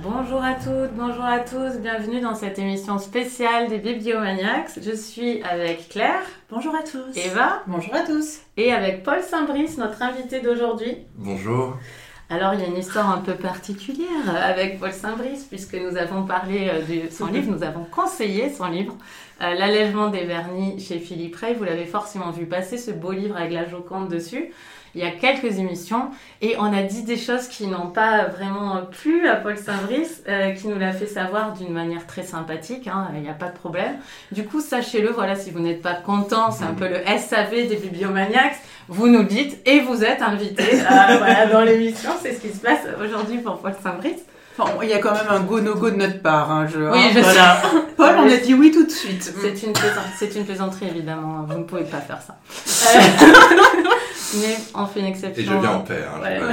Bonjour à toutes, bonjour à tous, bienvenue dans cette émission spéciale des Bibliomaniacs. Je suis avec Claire. Bonjour à tous. Eva. Bonjour à tous. Et avec Paul Saint-Brice, notre invité d'aujourd'hui. Bonjour. Alors, il y a une histoire un peu particulière avec Paul Saint-Brice, puisque nous avons parlé de son livre, nous avons conseillé son livre, L'allègement des vernis chez Philippe Rey. Vous l'avez forcément vu passer, ce beau livre avec la Joconde dessus. Il y a quelques émissions et on a dit des choses qui n'ont pas vraiment plu à Paul Saint-Brice, qui nous l'a fait savoir d'une manière très sympathique, il n'y a pas de problème. Du coup, sachez-le, voilà, si vous n'êtes pas content, c'est un peu le SAV des Bibliomaniacs, vous nous dites et vous êtes invités dans l'émission. C'est ce qui se passe aujourd'hui pour Paul Saint-Brice. Enfin, il y a quand même un go-no-go de notre part. Voilà. Paul, on a dit oui tout de suite. C'est une plaisanterie, évidemment. Vous ne pouvez pas faire ça. Mais on fait une exception. Et je viens en paix.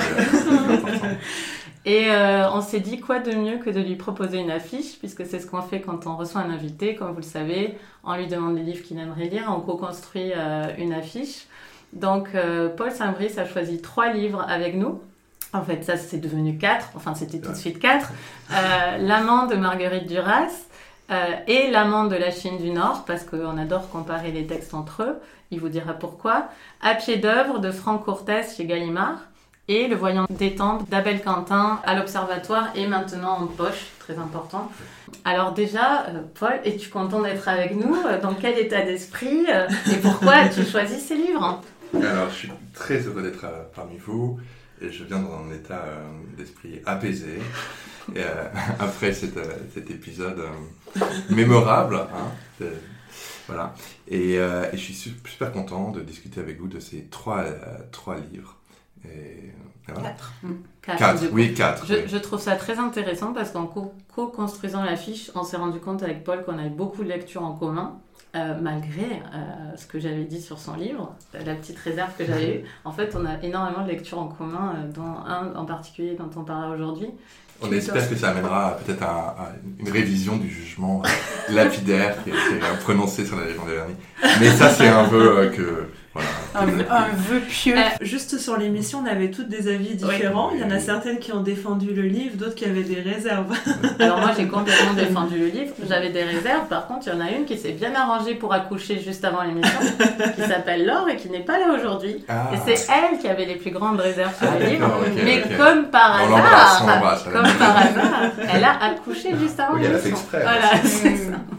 Et on s'est dit quoi de mieux que de lui proposer une affiche, puisque c'est ce qu'on fait quand on reçoit un invité, comme vous le savez. On lui demande les livres qu'il aimerait lire, on co-construit une affiche. Donc Paul Saint-Brice a choisi 3 livres avec nous. En fait, ça c'est devenu 4, enfin c'était tout de suite 4. L'amant de Marguerite Duras et l'amant de la Chine du Nord, parce qu'on adore comparer les textes entre eux. Il vous dira pourquoi. À pied d'œuvre de Franck Courtès chez Gallimard et Le Voyant détendre d'Abel Quentin à l'Observatoire et maintenant en poche, très important. Alors déjà, Paul, es-tu content d'être avec nous? Dans quel état d'esprit et pourquoi as-tu choisi ces livres? Alors, je suis très heureux d'être parmi vous et je viens dans un état d'esprit apaisé. Et, après cet épisode mémorable, voilà. Et je suis super content de discuter avec vous de ces 3 livres. Et voilà. 4. Oui, 4. Je trouve ça très intéressant parce qu'en co-construisant l'affiche, on s'est rendu compte avec Paul qu'on avait beaucoup de lectures en commun, malgré ce que j'avais dit sur son livre, la petite réserve que j'avais eue. En fait, on a énormément de lectures en commun, dont un en particulier dont on parlera aujourd'hui. On espère que ça amènera peut-être à une révision du jugement lapidaire qui a été prononcé sur l'allègement des vernis. Mais ça, c'est un vœu que... Voilà. Un vœu pieux. Juste sur l'émission, on avait toutes des avis différents. Il y en a certaines qui ont défendu le livre, d'autres qui avaient des réserves. Alors moi, j'ai complètement défendu le livre. J'avais des réserves. Par contre, il y en a une qui s'est bien arrangée pour accoucher juste avant l'émission, qui s'appelle Laure et qui n'est pas là aujourd'hui. Et c'est elle qui avait les plus grandes réserves sur le livre. Mais comme par hasard, elle a accouché juste avant l'émission. Elle a fait exprès. Voilà, c'est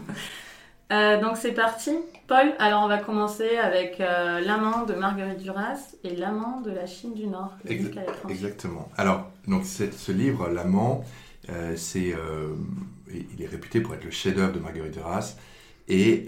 ça. Donc c'est parti. Paul, alors on va commencer avec l'amant de Marguerite Duras et l'amant de la Chine du Nord. Exactement. Alors, donc ce livre, L'amant, il est réputé pour être le chef-d'œuvre de Marguerite Duras et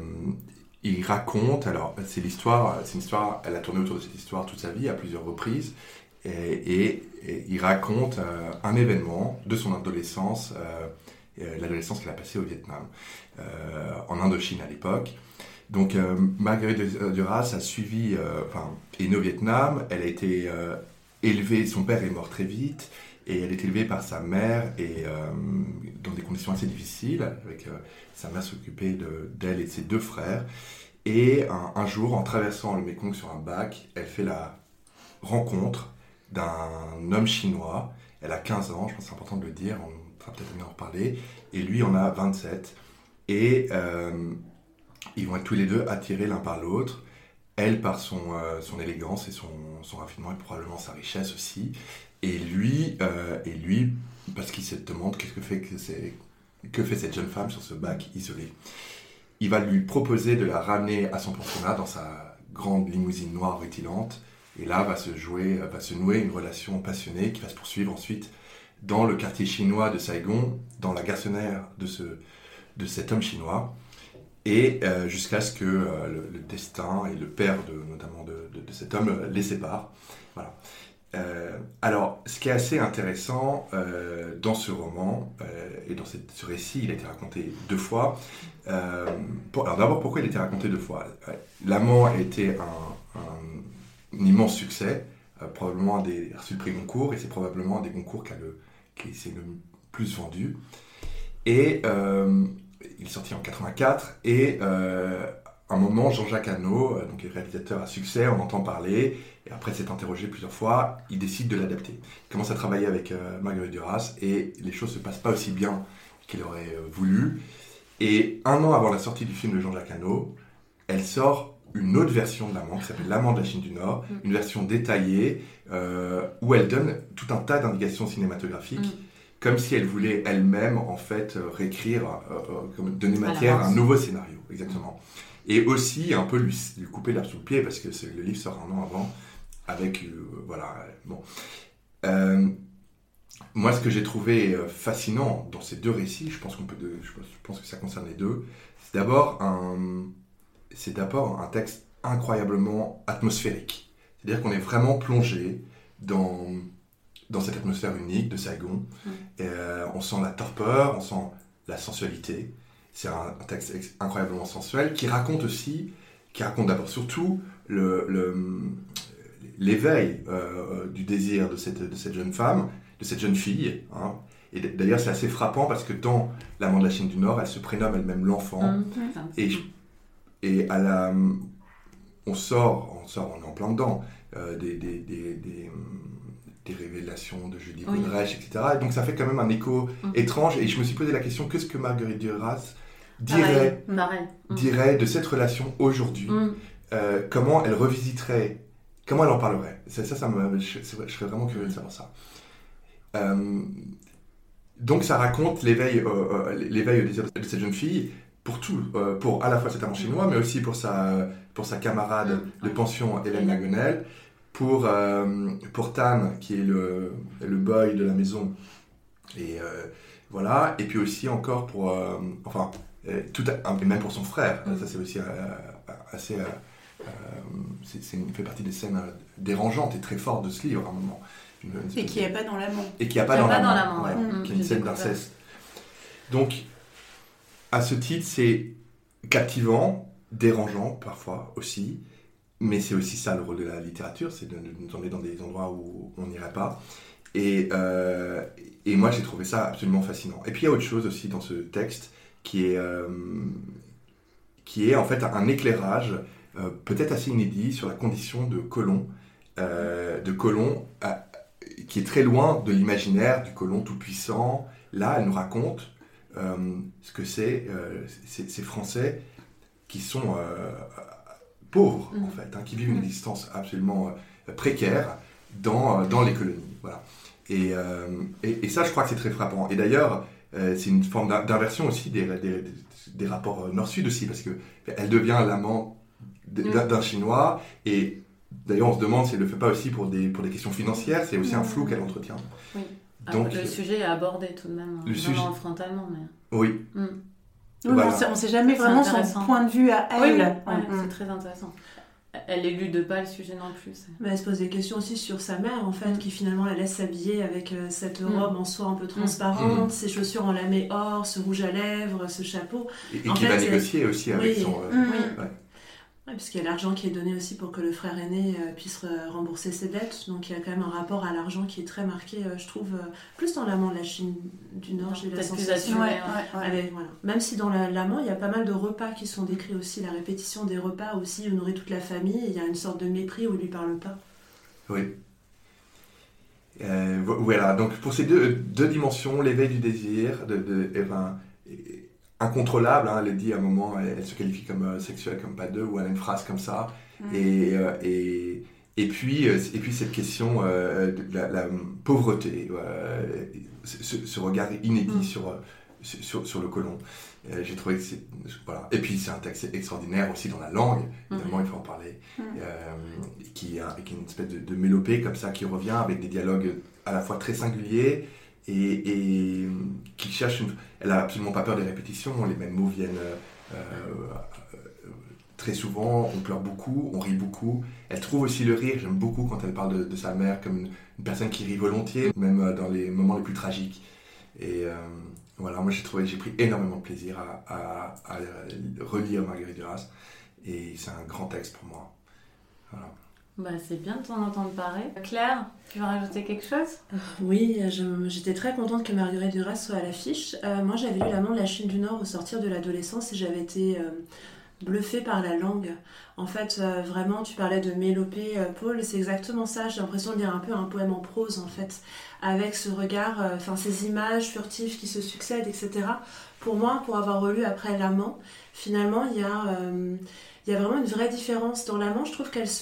il raconte, alors c'est une histoire, elle a tourné autour de cette histoire toute sa vie à plusieurs reprises et il raconte un événement de son adolescence, l'adolescence qu'elle a passée au Vietnam, en Indochine à l'époque. Donc Marguerite Duras a suivi, est née au Vietnam, elle a été élevée, son père est mort très vite, et elle est élevée par sa mère, et dans des conditions assez difficiles, avec sa mère s'occupait d'elle et de ses 2 frères, et un jour, en traversant le Mékong sur un bac, elle fait la rencontre d'un homme chinois, elle a 15 ans, je pense que c'est important de le dire, on va peut-être venir en reparler, et lui en a 27, et... ils vont être tous les deux attirés l'un par l'autre. Elle par son élégance et son raffinement et probablement sa richesse aussi. Et lui parce qu'il se demande que fait cette jeune femme sur ce bac isolé. Il va lui proposer de la ramener à son pensionnat dans sa grande limousine noire rutilante. Et là va se nouer une relation passionnée qui va se poursuivre ensuite dans le quartier chinois de Saigon, dans la garçonnière de cet homme chinois. Et jusqu'à ce que le destin et le père notamment de cet homme les séparent. Voilà. Alors, ce qui est assez intéressant dans ce roman et dans ce récit, il a été raconté 2 fois. Alors d'abord, pourquoi il a été raconté 2 fois? L'amant a été un immense succès, probablement a reçu le prix Goncourt, et c'est probablement un des Goncourt qui s'est le plus vendu. Et... il est sorti en 84 et un moment, Jean-Jacques Hano, donc le réalisateur à succès, on entend parler, et après s'être interrogé plusieurs fois, il décide de l'adapter. Il commence à travailler avec Marguerite Duras, et les choses ne se passent pas aussi bien qu'il aurait voulu. Et 1 an avant la sortie du film de Jean-Jacques Hano, elle sort une autre version de L'Amant, qui s'appelle L'Amant de la Chine du Nord, une version détaillée, où elle donne tout un tas d'indications cinématographiques, comme si elle voulait elle-même, en fait, réécrire, donner matière à un nouveau scénario, exactement. Et aussi, un peu lui couper l'herbe sous le pied, parce que le livre sort 1 an avant, avec, voilà, bon. Moi, ce que j'ai trouvé fascinant dans ces 2 récits, je pense que ça concerne les 2, c'est d'abord un texte incroyablement atmosphérique. C'est-à-dire qu'on est vraiment plongé dans cette atmosphère unique de Saigon. On sent la torpeur, on sent la sensualité. C'est un texte incroyablement sensuel qui raconte d'abord surtout l'éveil du désir de cette jeune femme, de cette jeune fille. Hein. Et d'ailleurs, c'est assez frappant parce que dans L'Amant de la Chine du Nord, elle se prénomme elle-même l'enfant. Et on est en plein dedans, des révélations de Julie Godrèche, etc. Et donc ça fait quand même un écho étrange. Et je me suis posé la question, qu'est-ce que Marguerite Duras dirait de cette relation aujourd'hui, comment elle revisiterait, comment elle en parlerait. Je serais vraiment curieux de savoir ça. Donc ça raconte l'éveil au désir de cette jeune fille, pour à la fois cet amant chinois, mais aussi pour sa camarade de pension Hélène Laguenel, pour Tan, qui est le boy de la maison, et voilà, et puis aussi encore pour, et même pour son frère, ça c'est aussi assez, fait partie des scènes dérangeantes et très fortes de ce livre à un moment. Et qui n'est pas dans L'Amant. Et qui n'est pas dans L'Amant, qui est une scène d'inceste. Donc, à ce titre, c'est captivant, dérangeant parfois aussi, mais c'est aussi ça le rôle de la littérature, c'est de nous emmener dans des endroits où on n'irait pas. Et moi, j'ai trouvé ça absolument fascinant. Et puis, il y a autre chose aussi dans ce texte qui est en fait un éclairage peut-être assez inédit sur la condition de colon, qui est très loin de l'imaginaire du colon tout-puissant. Là, elle nous raconte ce que c'est ces Français qui sont pauvres, en fait, qui vivent une existence absolument précaire dans les colonies. Voilà. Et ça, je crois que c'est très frappant. Et d'ailleurs, c'est une forme d'inversion aussi des rapports nord-sud aussi, parce qu'elle devient l'amant d'un Chinois, et d'ailleurs, on se demande si elle ne le fait pas aussi pour des questions financières, c'est aussi un flou qu'elle entretient. Oui. Donc, le sujet est abordé tout de même, vraiment frontalement. Mais... Oui. Voilà. On ne sait jamais vraiment son point de vue à elle. C'est très intéressant. Elle élude pas le sujet non plus. Mais elle se pose des questions aussi sur sa mère, en fait, qui finalement la laisse s'habiller avec cette robe en soie un peu transparente, ses chaussures en lamé or, ce rouge à lèvres, ce chapeau. Et qui va négocier aussi avec son... Oui, parce qu'il y a l'argent qui est donné aussi pour que le frère aîné puisse rembourser ses dettes. Donc il y a quand même un rapport à l'argent qui est très marqué, je trouve, plus dans L'Amant de la Chine du Nord, j'ai la sensation. Voilà. Même si dans L'Amant, il y a pas mal de repas qui sont décrits aussi, la répétition des repas aussi, où nourrit toute la famille, et il y a une sorte de mépris où il ne lui parle pas. Oui. Voilà, donc pour ces deux dimensions, l'éveil du désir, incontrôlable, elle dit à un moment, elle se qualifie comme sexuelle, comme pas deux, ou elle a une phrase comme ça, et puis cette question de la pauvreté, ce regard inédit sur le colon. J'ai trouvé que voilà. Et puis c'est un texte extraordinaire aussi dans la langue, évidemment il faut en parler, qui a une espèce de mélopée comme ça qui revient avec des dialogues à la fois très singuliers, et qui cherche elle a absolument pas peur des répétitions, les mêmes mots viennent très souvent, on pleure beaucoup, on rit beaucoup. Elle trouve aussi le rire, j'aime beaucoup quand elle parle de sa mère comme une personne qui rit volontiers, même dans les moments les plus tragiques. Et voilà, moi j'ai pris énormément de plaisir à relire Marguerite Duras, et c'est un grand texte pour moi. Voilà. C'est bien de t'en entendre parler. Claire, tu veux rajouter quelque chose ? Oui, j'étais très contente que Marguerite Duras soit à l'affiche. Moi, j'avais lu L'Amant de la Chine du Nord au sortir de l'adolescence, et j'avais été bluffée par la langue. En fait, vraiment, tu parlais de Mélopée, Paul, c'est exactement ça. J'ai l'impression de lire un peu un poème en prose, en fait, avec ce regard, ces images furtives qui se succèdent, etc. Pour moi, pour avoir relu après L'Amant, finalement, il y a vraiment une vraie différence. Dans L'Amant, je trouve elle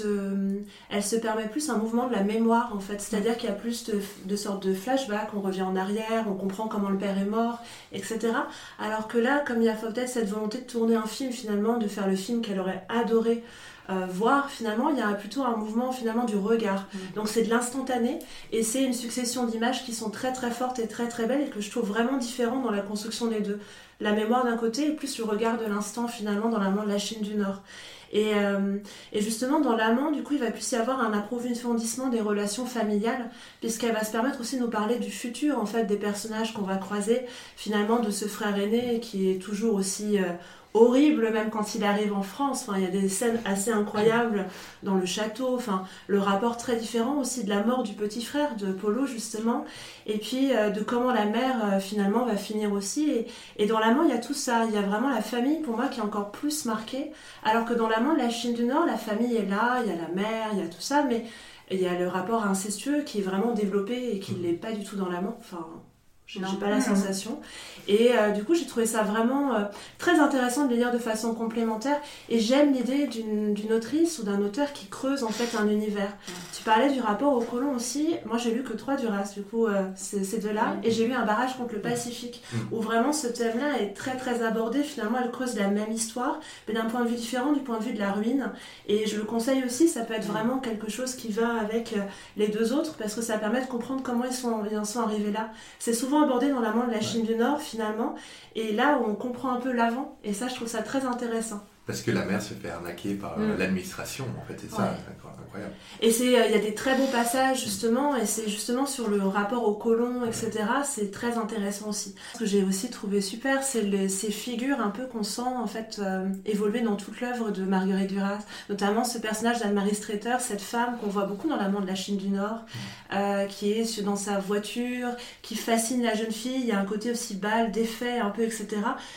se permet plus un mouvement de la mémoire, en fait. C'est-à-dire qu'il y a plus de sortes de flashbacks, on revient en arrière, on comprend comment le père est mort, etc. Alors que là, comme il y a peut-être cette volonté de tourner un film, finalement, de faire le film qu'elle aurait adoré voir, finalement, il y a plutôt un mouvement, finalement, du regard. Donc c'est de l'instantané, et c'est une succession d'images qui sont très très fortes et très très belles, et que je trouve vraiment différentes dans la construction des deux. La mémoire d'un côté et plus le regard de l'instant finalement dans l'amant de la Chine du Nord. Et justement dans l'amant, du coup, il va plus y avoir un approfondissement des relations familiales, puisqu'elle va se permettre aussi de nous parler du futur, en fait, des personnages qu'on va croiser, finalement de ce frère aîné qui est toujours aussi horrible, même quand il arrive en France. Enfin, il y a des scènes assez incroyables dans le château, le rapport très différent aussi de la mort du petit frère de Polo, justement, et puis de comment la mère finalement va finir aussi. Et dans l'amant, il y a tout ça, il y a vraiment la famille pour moi qui est encore plus marquée, alors que dans l'amant de la Chine du Nord, la famille est là, il y a la mère, il y a tout ça, mais il y a le rapport incestueux qui est vraiment développé et qui ne l'est pas du tout dans l'amant. J'ai pas la sensation. Et du coup, j'ai trouvé ça vraiment très intéressant de les lire de façon complémentaire. Et j'aime l'idée d'une autrice ou d'un auteur qui creuse en fait un univers. Tu parlais du rapport aux colons aussi. Moi, j'ai lu que 3 Duras, du coup, ces deux-là. Et j'ai lu Un barrage contre le Pacifique, où vraiment ce thème-là est très très abordé. Finalement, elle creuse la même histoire, mais d'un point de vue différent, du point de vue de la ruine. Et je le conseille aussi, ça peut être vraiment quelque chose qui va avec les deux autres, parce que ça permet de comprendre comment ils en sont arrivés là. C'est souvent abordé dans l'amant de la Chine du Nord finalement, et là où on comprend un peu l'avant, et ça je trouve ça très intéressant. Parce que la mère se fait arnaquer par l'administration, en fait, c'est ça, incroyable. Et il y a des très beaux passages, justement, et c'est justement sur le rapport aux colons, etc., c'est très intéressant aussi. Ce que j'ai aussi trouvé super, c'est ces figures un peu qu'on sent, en fait, évoluer dans toute l'œuvre de Marguerite Duras, notamment ce personnage d'Anne-Marie Streeter, cette femme qu'on voit beaucoup dans l'amant de la Chine du Nord, qui est dans sa voiture, qui fascine la jeune fille, il y a un côté aussi bal, défait, un peu, etc.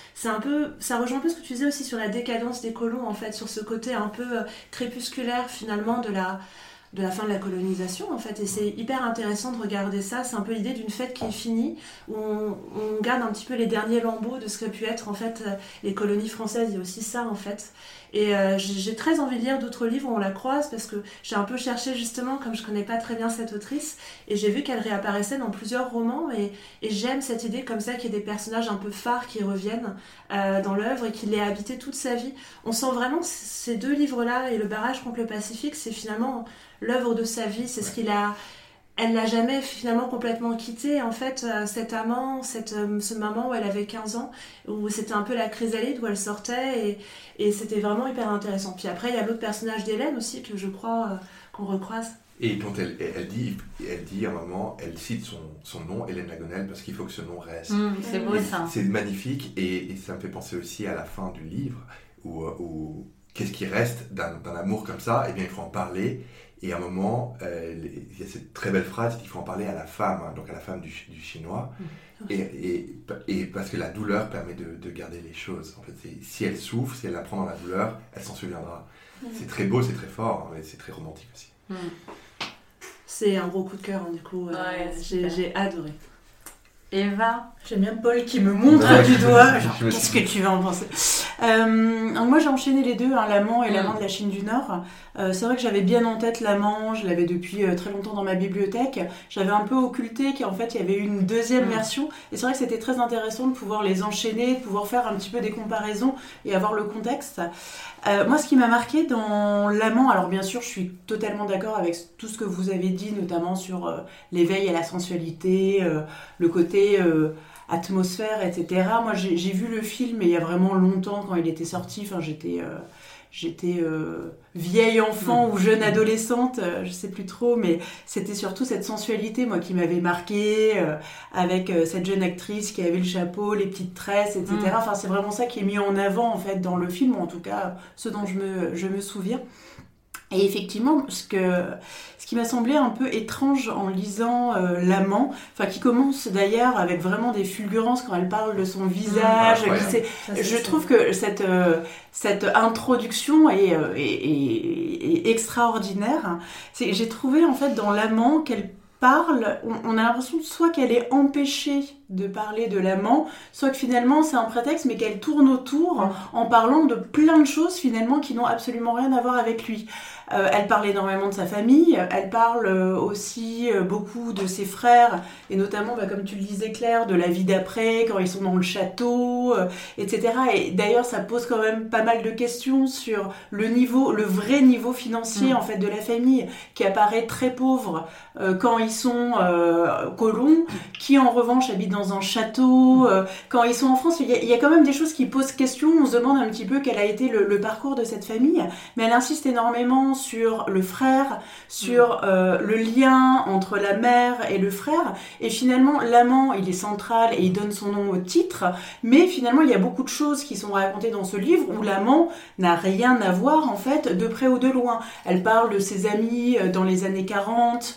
Ça rejoint un peu ce que tu disais aussi sur la décadence des colons, en fait, sur ce côté un peu crépusculaire finalement de la fin de la colonisation, en fait, et c'est hyper intéressant de regarder ça. C'est un peu l'idée d'une fête qui est finie, où on garde un petit peu les derniers lambeaux de ce que pu être en fait les colonies françaises. Il y a aussi ça en fait. Et j'ai très envie de lire d'autres livres où on la croise, parce que j'ai un peu cherché justement, comme je connais pas très bien cette autrice, et j'ai vu qu'elle réapparaissait dans plusieurs romans, et j'aime cette idée comme ça qu'il y ait des personnages un peu phares qui reviennent dans l'œuvre et qu'il l'ait habité toute sa vie. On sent vraiment que ces 2 livres-là et Le barrage contre le Pacifique, c'est finalement l'œuvre de sa vie, c'est ce qu'il a. Elle l'a jamais finalement complètement quitté, en fait, cet amant, ce moment où elle avait 15 ans, où c'était un peu la chrysalide, où elle sortait, et c'était vraiment hyper intéressant. Puis après, il y a l'autre personnage d'Hélène aussi, que je crois qu'on recroise. Et dont elle dit à un moment, elle cite son nom, Hélène Lagonel, parce qu'il faut que ce nom reste. C'est beau ça. C'est magnifique, et ça me fait penser aussi à la fin du livre, où qu'est-ce qui reste d'un amour comme ça? Eh bien, il faut en parler. Et à un moment, il y a cette très belle phrase qu'il faut en parler à la femme, donc à la femme du chinois, et parce que la douleur permet de garder les choses. En fait, si elle souffre, si elle apprend dans la douleur, elle s'en souviendra. C'est très beau, c'est très fort, mais c'est très romantique aussi. C'est un gros coup de cœur, du coup, j'ai adoré. Eva, j'aime bien Paul qui me montre du doigt, genre qu'est-ce que tu vas en penser. Moi j'ai enchaîné les deux, l'amant et l'amant de la Chine du Nord. C'est vrai que j'avais bien en tête l'amant, je l'avais depuis très longtemps dans ma bibliothèque. J'avais un peu occulté qu'en fait il y avait une deuxième version, et c'est vrai que c'était très intéressant de pouvoir les enchaîner, de pouvoir faire un petit peu des comparaisons et avoir le contexte. Moi, ce qui m'a marqué dans l'amant, alors bien sûr je suis totalement d'accord avec tout ce que vous avez dit, notamment sur l'éveil à la sensualité, le côté atmosphère, etc. Moi j'ai vu le film il y a vraiment longtemps quand il était sorti, j'étais vieille enfant ou jeune adolescente, je sais plus trop, mais c'était surtout cette sensualité moi qui m'avait marquée, avec cette jeune actrice qui avait le chapeau, les petites tresses, etc. Enfin c'est vraiment ça qui est mis en avant en fait dans le film, ou en tout cas ce dont je me souviens. Et effectivement, ce qui m'a semblé un peu étrange en lisant L'amant, qui commence d'ailleurs avec vraiment des fulgurances quand elle parle de son visage. Je trouve que cette introduction est extraordinaire. J'ai trouvé en fait dans L'amant qu'elle parle, on a l'impression soit qu'elle est empêchée de parler de l'amant, soit que finalement c'est un prétexte mais qu'elle tourne autour en parlant de plein de choses finalement qui n'ont absolument rien à voir avec lui. Elle parle énormément de sa famille, elle parle aussi beaucoup de ses frères et notamment, comme tu le disais Claire, de la vie d'après quand ils sont dans le château, etc. Et d'ailleurs ça pose quand même pas mal de questions sur le vrai niveau financier en fait de la famille qui apparaît très pauvre quand ils sont colons, qui en revanche habitent dans un château, quand ils sont en France. Il y a quand même des choses qui posent question. On se demande un petit peu quel a été le parcours de cette famille, mais elle insiste énormément sur le frère, sur le lien entre la mère et le frère, et finalement l'amant il est central et il donne son nom au titre, mais finalement il y a beaucoup de choses qui sont racontées dans ce livre où l'amant n'a rien à voir en fait de près ou de loin. Elle parle de ses amis dans les années 40,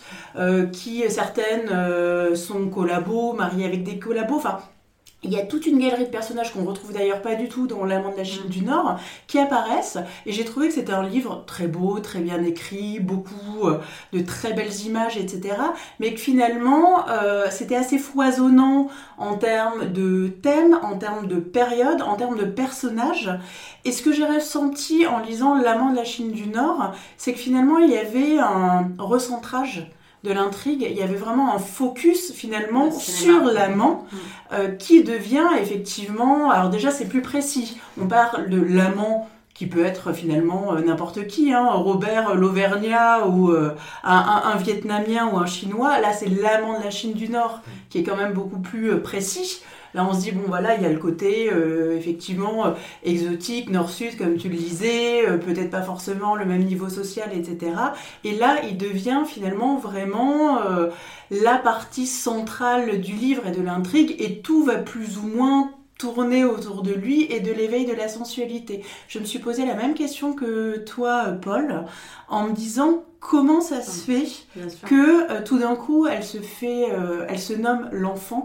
qui certaines sont collabos, mariées avec des collabos, il y a toute une galerie de personnages qu'on retrouve d'ailleurs pas du tout dans L'amant de la Chine du Nord qui apparaissent, et j'ai trouvé que c'était un livre très beau, très bien écrit, beaucoup de très belles images, etc. Mais que finalement c'était assez foisonnant en termes de thèmes, en termes de période, en termes de personnages. Et ce que j'ai ressenti en lisant L'amant de la Chine du Nord, c'est que finalement il y avait un recentrage de l'intrigue, il y avait vraiment un focus finalement sur l'amant qui devient effectivement, alors déjà c'est plus précis, on parle de l'amant qui peut être finalement n'importe qui, Robert l'Auvergnat ou un Vietnamien ou un Chinois. Là c'est l'amant de la Chine du Nord qui est quand même beaucoup plus précis. Là, on se dit, il y a le côté, effectivement, exotique, nord-sud, comme tu le disais, peut-être pas forcément le même niveau social, etc. Et là, il devient finalement vraiment la partie centrale du livre et de l'intrigue, et tout va plus ou moins tourner autour de lui et de l'éveil de la sensualité. Je me suis posé la même question que toi, Paul, en me disant comment ça se fait que tout d'un coup, elle se nomme l'enfant.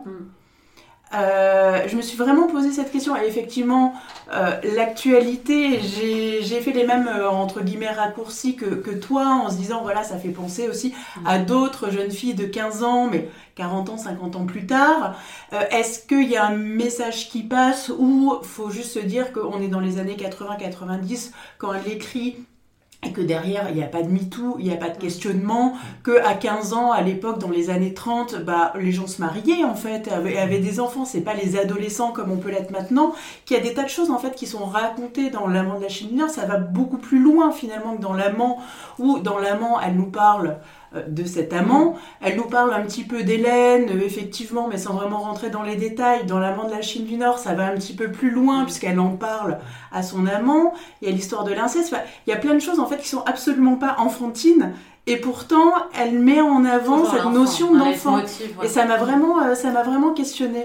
Je me suis vraiment posé cette question, et effectivement l'actualité, j'ai fait les mêmes entre guillemets raccourcis que toi, en se disant ça fait penser aussi à d'autres jeunes filles de 15 ans mais 40 ans, 50 ans plus tard. Est-ce qu'il y a un message qui passe, ou faut juste se dire qu'on est dans les années 80-90 quand elle écrit, et que derrière, il n'y a pas de MeToo, il n'y a pas de questionnement, qu'à 15 ans, à l'époque, dans les années 30, les gens se mariaient, en fait, avaient des enfants, c'est pas les adolescents comme on peut l'être maintenant, qu'il y a des tas de choses, en fait, qui sont racontées dans L'amant de la Chine du Nord. Ça va beaucoup plus loin, finalement, que dans L'amant, où, dans L'amant, elle nous parle de cet amant, elle nous parle un petit peu d'Hélène, effectivement, mais sans vraiment rentrer dans les détails. Dans L'amant de la Chine du Nord, ça va un petit peu plus loin, puisqu'elle en parle à son amant. Il y a l'histoire de l'inceste. Il y a plein de choses en fait qui sont absolument pas enfantines, et pourtant elle met en avant cette notion d'enfant. Et ça m'a vraiment questionnée.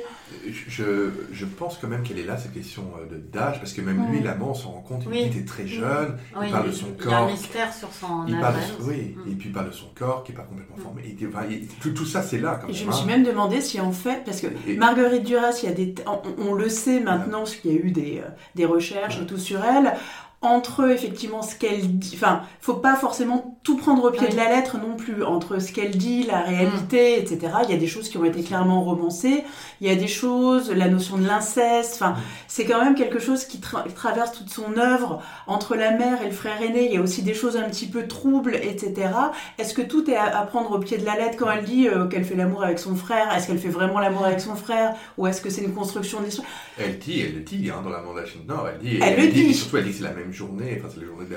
Je pense quand même qu'elle est là, cette question d'âge, parce que même lui, l'amant, on s'en rend compte, il était très jeune, il parle de son corps. Il y a un mystère sur son âge. Et puis il parle de son corps qui n'est pas complètement formé. Tout ça, c'est là quand même. Je me suis même demandé si en fait, parce que Marguerite Duras, on le sait maintenant, parce qu'il y a eu des recherches et tout sur elle, entre effectivement ce qu'elle dit, faut pas forcément tout prendre au pied de la lettre non plus, entre ce qu'elle dit, la réalité, etc. Il y a des choses qui ont été clairement romancées, il y a des choses, la notion de l'inceste, c'est quand même quelque chose qui traverse toute son œuvre, entre la mère et le frère aîné. Il y a aussi des choses un petit peu troubles, etc. Est-ce que tout est à prendre au pied de la lettre quand elle dit qu'elle fait l'amour avec son frère? Est-ce qu'elle fait vraiment l'amour avec son frère, ou est-ce que c'est une construction d'histoire? Elle le dit dans L'amant de la Chine du Nord, elle le dit. Et surtout elle dit que c'est la même journée, c'est la journée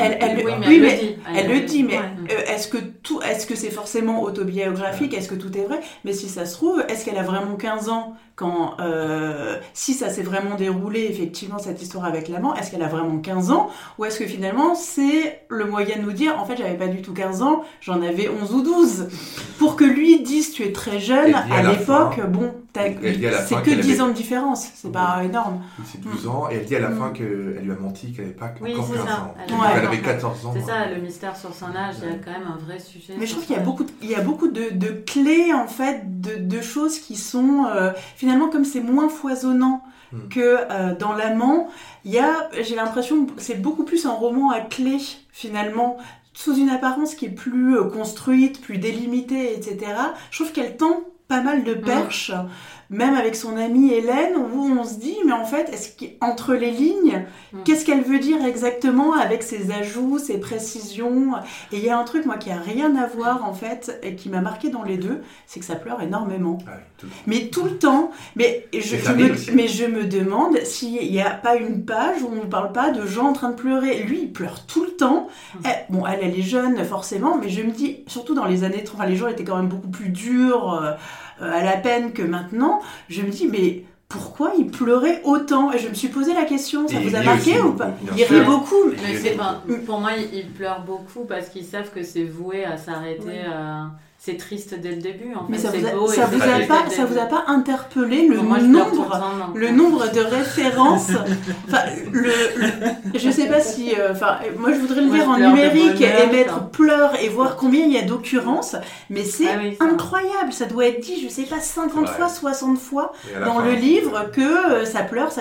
elle le dit, mais est-ce que c'est forcément autobiographique? Est-ce que tout est vrai? Mais si ça se trouve, est-ce qu'elle a vraiment 15 ans quand si ça s'est vraiment déroulé, effectivement, cette histoire avec l'amant, est-ce qu'elle a vraiment 15 ans, ou est-ce que finalement c'est le moyen de nous dire en fait j'avais pas du tout 15 ans, j'en avais 11 ou 12? pour que lui dise tu es très jeune, à l'époque, c'est que 10 ans de différence, c'est pas énorme. C'est 12 ans, et elle dit à la fin qu'elle lui a menti, qu'elle n'avait pas encore 15 ans. Elle avait 14 ans. C'est ça, le mystère sur son âge, il y a quand même un vrai sujet. Mais je trouve qu'il y a beaucoup de clés, en fait, de choses qui sont, finalement, comme c'est moins foisonnant que dans L'Amant, j'ai l'impression que c'est beaucoup plus un roman à clés, finalement, sous une apparence qui est plus construite, plus délimitée, etc. Je trouve qu'elle tend pas mal de perches, même avec son amie Hélène, où on se dit, mais en fait, entre les lignes, qu'est-ce qu'elle veut dire exactement avec ses ajouts, ses précisions? Et il y a un truc, moi, qui a rien à voir, en fait, et qui m'a marqué dans les deux, c'est que ça pleure énormément. Mais tout le temps. Mais je me demande s'il n'y a pas une page où on ne parle pas de gens en train de pleurer. Lui, il pleure tout le temps. Elle est jeune, forcément, mais je me dis, surtout dans les années 30, les gens étaient quand même beaucoup plus durs, à la peine que maintenant, je me dis, mais pourquoi il pleurait autant? Et je me suis posé la question, ça vous a marqué ou pas? Il rit beaucoup. Pour moi, il pleure beaucoup parce qu'ils savent que c'est voué à s'arrêter. C'est triste dès le début. En fait. Mais ça vous a pas interpellé le nombre de références. Je sais pas si. Moi, je voudrais le lire en numérique et mettre pleurs et voir combien il y a d'occurrences. Mais c'est incroyable. Ça doit être dit, je sais pas, 50 fois, 60 fois dans le livre que ça pleure.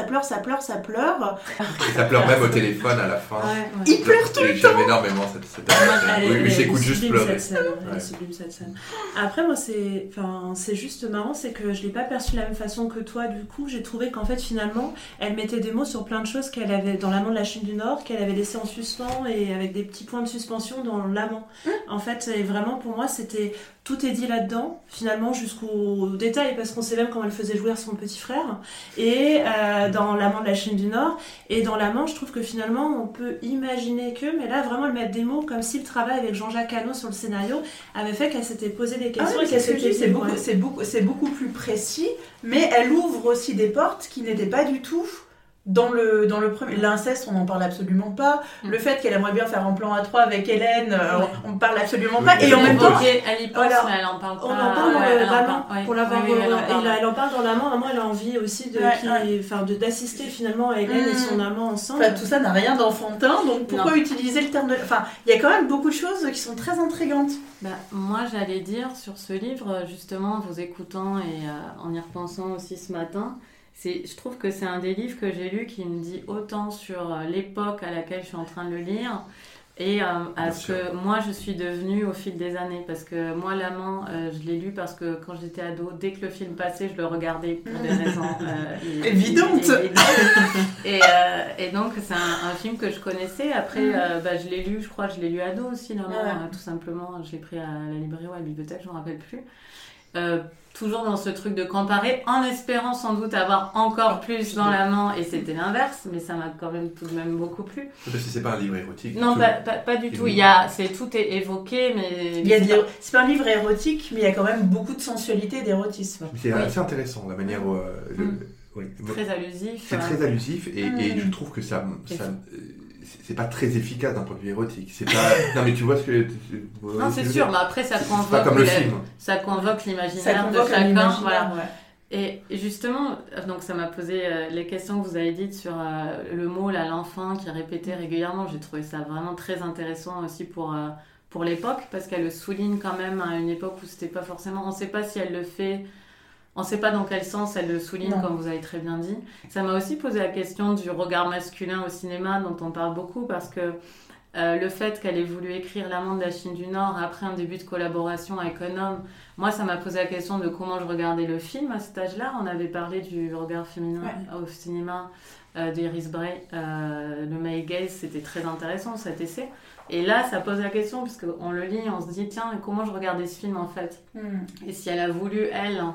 Et ça pleure même au téléphone à la fin. Il pleure tout le temps. J'aime énormément cette Oui, j'écoute juste pleurer. Cette scène. Après, moi, c'est juste marrant, c'est que je l'ai pas perçu de la même façon que toi. Du coup, j'ai trouvé qu'en fait, finalement, elle mettait des mots sur plein de choses qu'elle avait dans L'Amant de la Chine du Nord, qu'elle avait laissé en suspens et avec des petits points de suspension dans L'Amant. En fait, et vraiment, pour moi, tout est dit là-dedans, finalement, jusqu'au détail, parce qu'on sait même comment elle faisait jouir son petit frère. Et dans L'Amant de la Chine du Nord, et dans L'Amant, je trouve que finalement, on peut imaginer mais là, vraiment, elle met des mots comme si le travail avec Jean-Jacques Hano sur le scénario avait fait qu'elle s'était posé des questions. C'est beaucoup plus précis, mais elle ouvre aussi des portes qui n'étaient pas du tout dans le premier. L'inceste, on n'en parle absolument pas. Le fait qu'elle aimerait bien faire un plan A3 avec Hélène, on ne parle absolument pas. Et en même temps, elle y pense, mais elle en parle pas. On en parle dans L'Amant. Pour l'avoir, elle en parle dans L'Amant. Vraiment, elle a envie aussi d'assister finalement à Hélène et son amant ensemble. Tout ça n'a rien d'enfantin, donc pourquoi utiliser le terme de... il y a quand même beaucoup de choses qui sont très intrigantes. Moi, j'allais dire sur ce livre, justement, en vous écoutant et en y repensant aussi ce matin, je trouve que c'est un des livres que j'ai lu qui me dit autant sur l'époque à laquelle je suis en train de le lire et à ce que moi je suis devenue au fil des années. Parce que moi, L'Amant, je l'ai lu parce que quand j'étais ado, dès que le film passait, je le regardais pour des raisons évidentes. Et donc, c'est un film que je connaissais. Après, je l'ai lu, je crois que je l'ai lu ado aussi, L'Amant, tout simplement. Je l'ai pris à la librairie ou à la bibliothèque, je ne me rappelle plus. Toujours dans ce truc de comparer, en espérant sans doute avoir encore plus dans L'Amant, et c'était l'inverse, mais ça m'a quand même tout de même beaucoup plu. Parce que c'est pas un livre érotique. Non, pas du tout. Tout est évoqué, mais c'est pas un livre érotique, mais il y a quand même beaucoup de sensualité et d'érotisme. C'est assez intéressant la manière où très allusif. C'est très allusif et je trouve que ça c'est pas très efficace d'un point de vue érotique. C'est pas... Non, mais tu vois ce que... Non, c'est sûr, mais après, ça convoque... pas comme le film. Ça convoque l'imaginaire de chacun. Voilà. Et justement, donc ça m'a posé les questions que vous avez dites sur le mot, l'enfant, qui est répété régulièrement. J'ai trouvé ça vraiment très intéressant aussi pour l'époque, parce qu'elle le souligne quand même à une époque où c'était pas forcément... On ne sait pas si elle le fait... On ne sait pas dans quel sens elle le souligne, comme vous avez très bien dit. Ça m'a aussi posé la question du regard masculin au cinéma, dont on parle beaucoup, parce que le fait qu'elle ait voulu écrire L'Amant de la Chine du Nord après un début de collaboration avec un homme, moi, ça m'a posé la question de comment je regardais le film à cet âge-là. On avait parlé du regard féminin au cinéma d'Iris Bray. Le male gaze, c'était très intéressant, cet essai. Et là, ça pose la question, puisqu'on le lit, on se dit, tiens, comment je regardais ce film, en fait ? Et si elle a voulu, elle...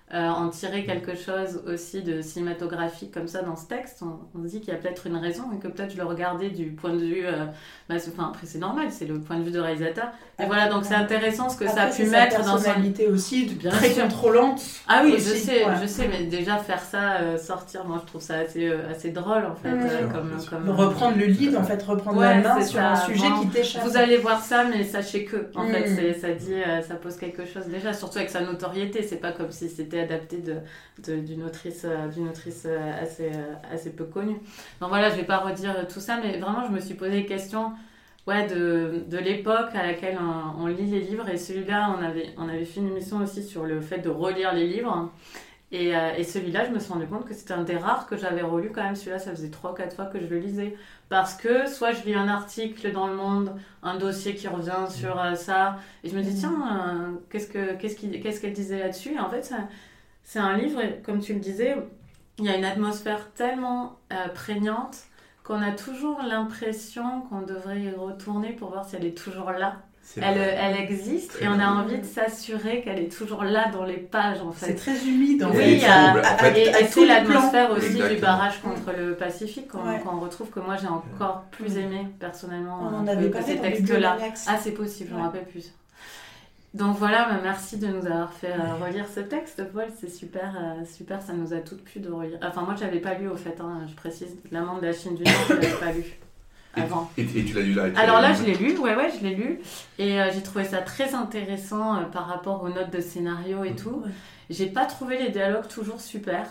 en tirer quelque chose aussi de cinématographique comme ça dans ce texte, on se dit qu'il y a peut-être une raison et que peut-être je le regardais du point de vue... après c'est normal, c'est le point de vue de réalisateur. Et voilà, donc c'est intéressant ce que ça a pu mettre dans son... personnalité aussi, très contrôlante. Ah oui, aussi, je sais, mais déjà faire ça, sortir, moi je trouve ça assez drôle en fait. Comme reprendre le lead, en fait, reprendre la main sur un sujet qui t'échappe. Vous allez voir ça, mais sachez que, en fait, ça pose quelque chose déjà, surtout avec sa notoriété. C'est pas comme si c'était adapté d'une autrice assez peu connue. Donc voilà, je vais pas redire tout ça, mais vraiment je me suis posé des questions de l'époque à laquelle on lit les livres, et celui-là on avait fait une émission aussi sur le fait de relire les livres, et celui-là je me suis rendu compte que c'était un des rares que j'avais relu quand même. Celui-là ça faisait 3 ou 4 fois que je le lisais, parce que soit je lis un article dans Le Monde, un dossier qui revient sur ça, et je me dis tiens, qu'est-ce qu'elle disait là-dessus, et en fait c'est un livre, comme tu le disais, il y a une atmosphère tellement prégnante qu'on a toujours l'impression qu'on devrait y retourner pour voir si elle est toujours là. Elle existe, et on a envie de s'assurer qu'elle est toujours là dans les pages en fait. C'est très humide en fait. Oui, et c'est l'atmosphère aussi Exactement. Du barrage contre le Pacifique qu'on retrouve, que moi j'ai encore plus aimé personnellement. On en avait pas ces textes-là. Ah, c'est possible, je m'en rappelle plus. Donc voilà, merci de nous avoir fait relire ce texte, Paul, c'est super, ça nous a toutes plu de relire. Enfin, moi je l'avais pas lu au fait, je précise, L'amant de la Chine du Nord, je l'avais pas lu avant. Et tu l'as lu là? Alors là, je l'ai lu, je l'ai lu, et j'ai trouvé ça très intéressant par rapport aux notes de scénario et tout. J'ai pas trouvé les dialogues toujours super,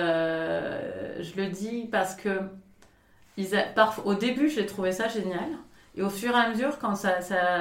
je le dis parce que au début, j'ai trouvé ça génial. Et au fur et à mesure, quand ça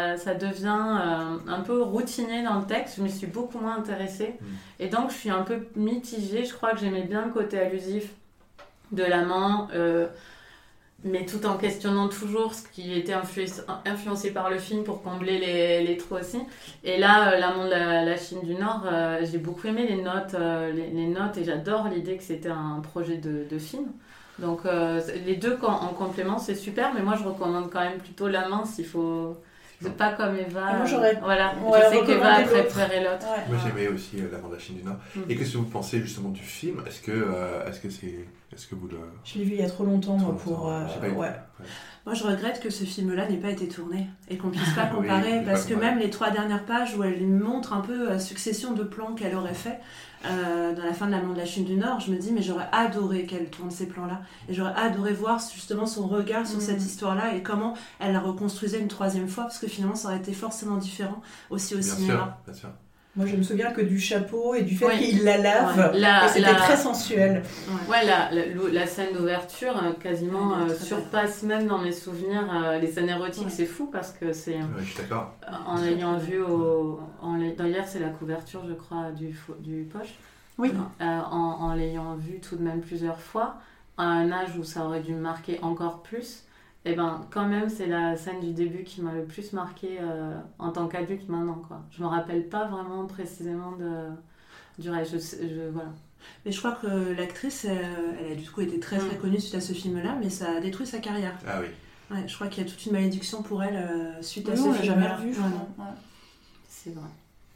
devient un peu routinier dans le texte, je me suis beaucoup moins intéressée. Et donc, je suis un peu mitigée. Je crois que j'aimais bien le côté allusif de l'amant, mais tout en questionnant toujours ce qui était influencé par le film pour combler les trous aussi. Et là, L'amant de la Chine du Nord, j'ai beaucoup aimé les notes, et j'adore l'idée que c'était un projet de film. Donc les deux en complément c'est super, mais moi je recommande quand même plutôt L'amant s'il faut, c'est pas comme Eva. Moi j'aurais. Je sais qu'Eva a préféré l'autre. Moi j'aimais aussi L'amant de la Chine du Nord. Et qu'est-ce que vous pensez justement du film? Est-ce que vous le... Je l'ai vu il y a trop longtemps pour. Moi, je regrette que ce film-là n'ait pas été tourné et qu'on puisse pas comparer, parce que même les 3 dernières pages où elle montre un peu la succession de plans qu'elle aurait fait dans la fin de L'amant de la Chine du Nord, je me dis mais j'aurais adoré qu'elle tourne ces plans-là, et j'aurais adoré voir justement son regard sur cette histoire-là et comment elle la reconstruisait une 3e fois, parce que finalement ça aurait été forcément différent aussi au cinéma. Bien sûr. Moi, je me souviens que du chapeau et du fait qu'il la lave, et c'était très sensuel. La scène d'ouverture quasiment surpasse même dans mes souvenirs les scènes érotiques. C'est fou parce que c'est... je suis d'accord. En ayant vu d'ailleurs, c'est la couverture, je crois, du Poche. Oui. En l'ayant vu tout de même plusieurs fois, à un âge où ça aurait dû me marquer encore plus. Et quand même, c'est la scène du début qui m'a le plus marqué en tant qu'adulte maintenant, quoi. Je me rappelle pas vraiment précisément du reste. Voilà. Mais je crois que l'actrice, elle a du coup été très très connue suite à ce film-là, mais ça a détruit sa carrière. Ah oui. Ouais, je crois qu'il y a toute une malédiction pour elle suite à ce film-là. film-là. Jamais revu, je crois. C'est vrai.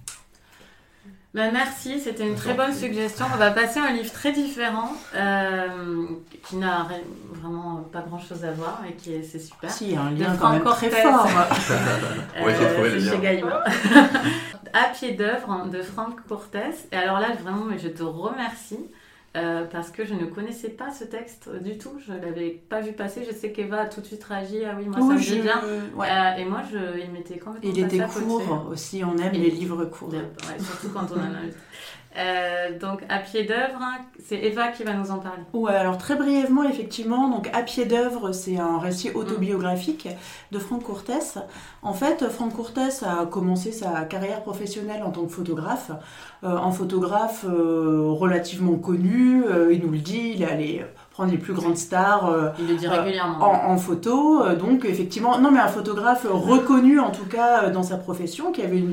Merci, c'était une très bonne suggestion. On va passer à un livre très différent qui n'a vraiment pas grand chose à voir et c'est super. Si, il y a un lien quand même très fort. J'ai trouvé le lien. Chez Gallimard. À pied d'œuvre de Franck Cortès. Et alors là, vraiment, je te remercie parce que je ne connaissais pas ce texte du tout. Je ne l'avais pas vu passer. Je sais qu'Eva a tout de suite réagi. Ah oui, moi ça me dit bien. Et moi, il m'était complètement Il était court aussi. On aime les livres courts. Surtout quand on en a. Donc, À pied d'œuvre, c'est Eva qui va nous en parler. Ouais, alors très brièvement, effectivement, donc À pied d'œuvre, c'est un récit autobiographique de Franck Cortès. En fait, Franck Cortès a commencé sa carrière professionnelle en tant que photographe. Un photographe relativement connu, il nous le dit, il est allé prendre les plus grandes stars il le dit régulièrement. En photo. Donc effectivement, non mais un photographe reconnu en tout cas dans sa profession, qui avait une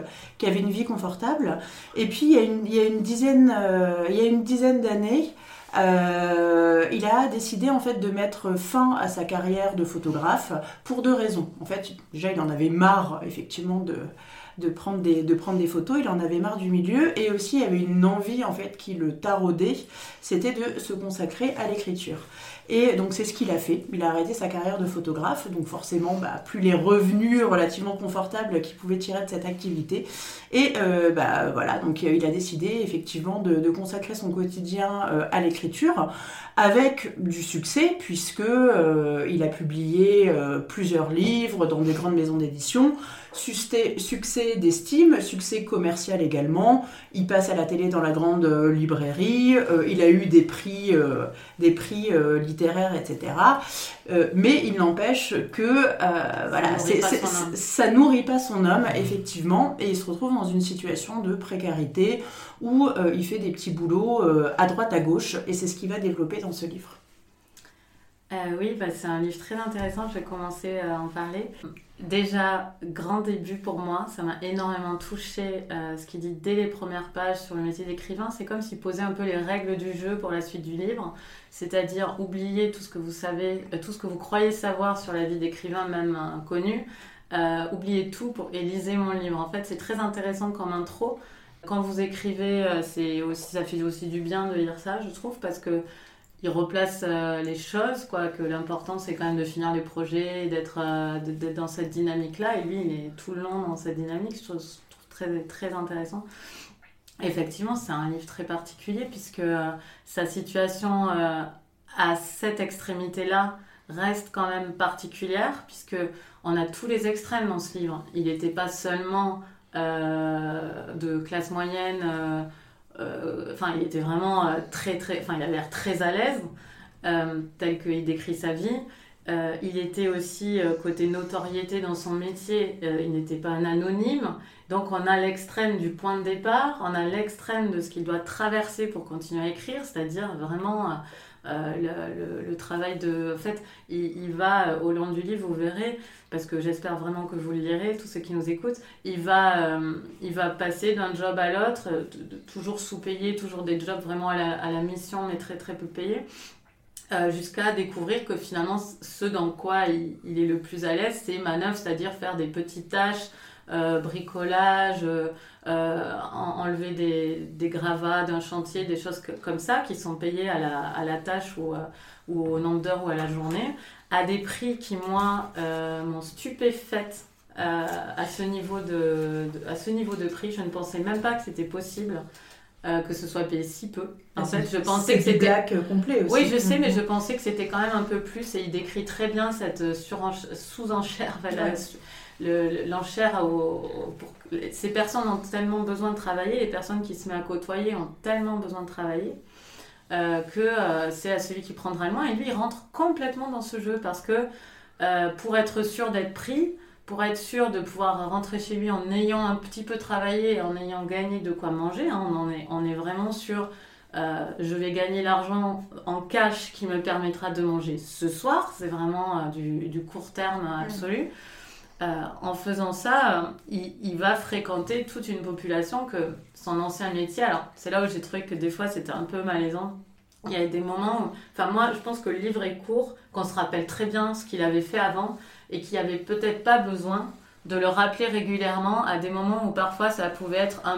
vie confortable. Et puis il y a une dizaine d'années, il a décidé en fait de mettre fin à sa carrière de photographe pour 2 raisons. En fait, déjà il en avait marre effectivement de prendre des photos, il en avait marre du milieu, et aussi il y avait une envie en fait qui le taraudait, c'était de se consacrer à l'écriture. Et donc c'est ce qu'il a fait, il a arrêté sa carrière de photographe, donc forcément plus les revenus relativement confortables qu'il pouvait tirer de cette activité, et voilà, donc il a décidé effectivement de consacrer son quotidien à l'écriture, avec du succès, puisque il a publié plusieurs livres dans des grandes maisons d'édition, succès d'estime, succès commercial également, il passe à la télé dans la grande librairie, il a eu des prix littéraires, etc. Mais il n'empêche que ça nourrit pas son homme, effectivement, et il se retrouve dans une situation de précarité où il fait des petits boulots à droite à gauche, et c'est ce qu'il va développer dans ce livre. Oui, c'est un livre très intéressant, je vais commencer à en parler. Déjà, grand début pour moi, ça m'a énormément touchée, ce qu'il dit dès les premières pages sur le métier d'écrivain. C'est comme s'il posait un peu les règles du jeu pour la suite du livre, c'est-à-dire oublier tout ce que vous savez, tout ce que vous croyez savoir sur la vie d'écrivain, même inconnu, oubliez tout et lisez mon livre. En fait, c'est très intéressant comme intro. Quand vous écrivez, ça fait aussi du bien de lire ça, je trouve, parce que il replace les choses, que l'important c'est quand même de finir les projets, d'être dans cette dynamique-là, et lui il est tout le long dans cette dynamique, je trouve très, très intéressant. Effectivement, c'est un livre très particulier puisque sa situation à cette extrémité-là reste quand même particulière, puisque on a tous les extrêmes dans ce livre. Il n'était pas seulement de classe moyenne, il était vraiment il a l'air très à l'aise, tel qu'il décrit sa vie. Il était aussi côté notoriété dans son métier, il n'était pas un anonyme. Donc on a l'extrême du point de départ, on a l'extrême de ce qu'il doit traverser pour continuer à écrire, c'est-à-dire vraiment le travail de... En fait, il va, au long du livre, vous verrez, parce que j'espère vraiment que vous le lirez, tous ceux qui nous écoutent, il va passer d'un job à l'autre, toujours sous-payé, toujours des jobs vraiment à la mission, mais très très peu payés, jusqu'à découvrir que finalement, ce dans quoi il est le plus à l'aise, c'est manœuvre, c'est-à-dire faire des petites tâches, bricolage, enlever des gravats d'un chantier, des choses comme ça qui sont payées à la tâche ou au nombre d'heures ou à la journée, à des prix qui moi m'ont stupéfaite à ce niveau de prix. Je ne pensais même pas que c'était possible que ce soit payé si peu. En fait, je pensais que c'était black complet aussi. Oui, je sais, mais je pensais que c'était quand même un peu plus, et il décrit très bien cette sous-enchère, l'enchère ces personnes ont tellement besoin de travailler, les personnes qui se mettent à côtoyer ont tellement besoin de travailler que c'est à celui qui prendra le moins, et lui il rentre complètement dans ce jeu parce que pour être sûr d'être pris, pour être sûr de pouvoir rentrer chez lui en ayant un petit peu travaillé et en ayant gagné de quoi manger, on est vraiment sur je vais gagner l'argent en cash qui me permettra de manger ce soir, c'est vraiment du court terme absolu. En faisant ça, il va fréquenter toute une population que son ancien métier... Alors, c'est là où j'ai trouvé que des fois, c'était un peu malaisant. Il y a des moments où... Enfin, moi, je pense que le livre est court, qu'on se rappelle très bien ce qu'il avait fait avant et qu'il n'y avait peut-être pas besoin de le rappeler régulièrement à des moments où parfois ça pouvait être un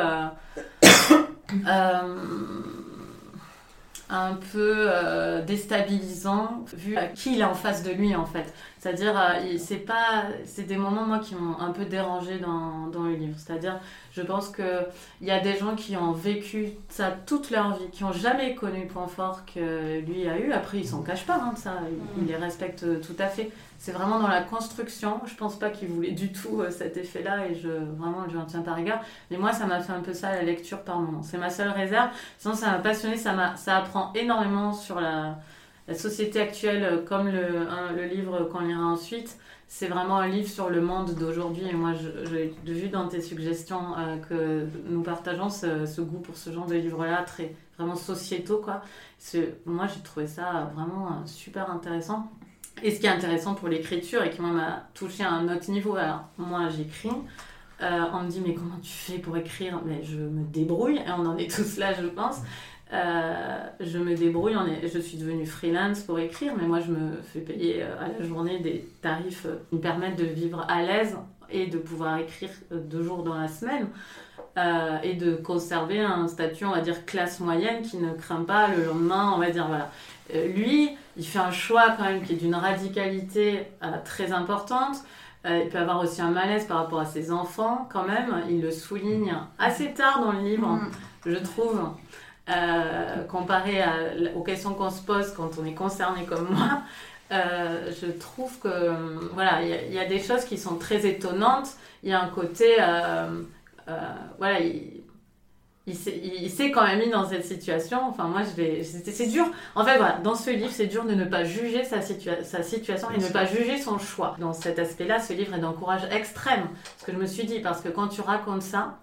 peu déstabilisant vu qui il est en face de lui en fait. C'est-à-dire c'est des moments moi qui m'ont un peu dérangée dans le livre. C'est-à-dire je pense que il y a des gens qui ont vécu ça toute leur vie, qui n'ont jamais connu le point fort que lui a eu. Après il s'en cache pas de ça, il les respecte tout à fait. C'est vraiment dans la construction. Je pense pas qu'il voulait du tout cet effet-là et je n'en tiens pas rigueur. Mais moi, ça m'a fait un peu ça à la lecture par moment. C'est ma seule réserve. Sinon, ça m'a passionné. Ça apprend énormément sur la société actuelle, comme le livre qu'on lira ensuite. C'est vraiment un livre sur le monde d'aujourd'hui. Et moi, j'ai vu dans tes suggestions que nous partageons ce goût pour ce genre de livres-là, très vraiment sociétaux, quoi. Moi, j'ai trouvé ça vraiment super intéressant. Et ce qui est intéressant pour l'écriture et qui m'a touché à un autre niveau, alors moi j'écris, on me dit mais comment tu fais pour écrire? Mais je me débrouille, et on en est tous là je pense. je me débrouille, je suis devenue freelance pour écrire, mais moi je me fais payer à la journée des tarifs qui me permettent de vivre à l'aise et de pouvoir écrire 2 jours dans la semaine et de conserver un statut, on va dire, classe moyenne qui ne craint pas le lendemain, on va dire, voilà. Lui, il fait un choix quand même qui est d'une radicalité très importante. Il peut avoir aussi un malaise par rapport à ses enfants quand même, il le souligne assez tard dans le livre, je trouve. Comparé aux questions qu'on se pose quand on est concerné comme moi, je trouve que voilà, il y a des choses qui sont très étonnantes. Il y a un côté voilà, il s'est quand même mis dans cette situation. Enfin, moi, c'est dur. En fait, voilà, dans ce livre, c'est dur de ne pas juger sa situation et ne pas juger son choix. Dans cet aspect-là, ce livre est d'un courage extrême. Ce que je me suis dit, parce que quand tu racontes ça,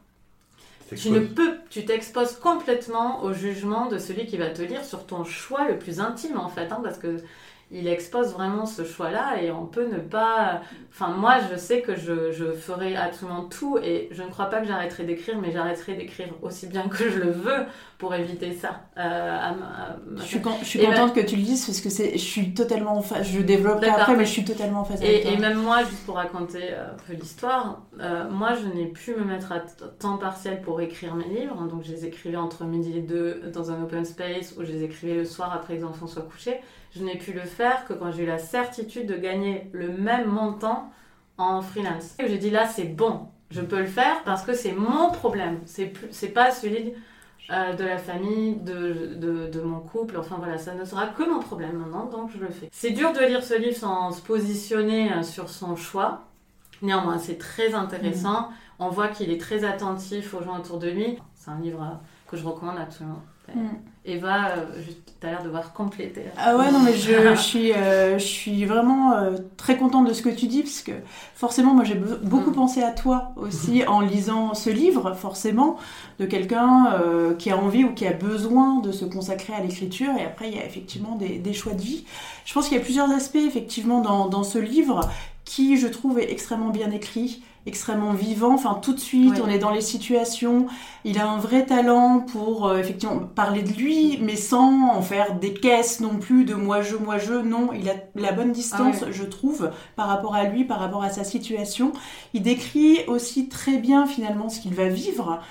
tu t'exposes complètement au jugement de celui qui va te lire sur ton choix le plus intime, en fait, parce que il expose vraiment ce choix-là et on peut ne pas... Enfin, moi, je sais que je ferai absolument tout et je ne crois pas que j'arrêterai d'écrire, mais j'arrêterai d'écrire aussi bien que je le veux pour éviter ça. Je suis contente que tu le dises parce que je suis totalement en phase. Je développerai après, mais je suis totalement en phase avec toi. Et même moi, juste pour raconter un peu l'histoire, moi, je n'ai pu me mettre à temps partiel pour écrire mes livres. Donc, je les écrivais entre midi et 2 dans un open space ou je les écrivais le soir après que les enfants soient couchés. Je n'ai pu le faire que quand j'ai eu la certitude de gagner le même montant en freelance. Et j'ai dit là, c'est bon, je peux le faire parce que c'est mon problème. C'est pas celui de la famille, de mon couple. Enfin voilà, ça ne sera que mon problème maintenant, donc je le fais. C'est dur de lire ce livre sans se positionner sur son choix. Néanmoins, c'est très intéressant. On voit qu'il est très attentif aux gens autour de lui. C'est un livre que je recommande absolument. Eva, tu as l'air de voir compléter. Ah ouais, non, mais je suis vraiment très contente de ce que tu dis, parce que forcément, moi j'ai beaucoup pensé à toi aussi en lisant ce livre, forcément, de quelqu'un qui a envie ou qui a besoin de se consacrer à l'écriture, et après il y a effectivement des choix de vie. Je pense qu'il y a plusieurs aspects effectivement dans ce livre qui, je trouve, est extrêmement bien écrit, extrêmement vivant. Enfin, tout de suite, on est dans les situations. Il a un vrai talent pour, effectivement, parler de lui, mais sans en faire des caisses non plus de moi, je. Non, il a la bonne distance, je trouve, par rapport à lui, par rapport à sa situation. Il décrit aussi très bien, finalement, ce qu'il va vivre.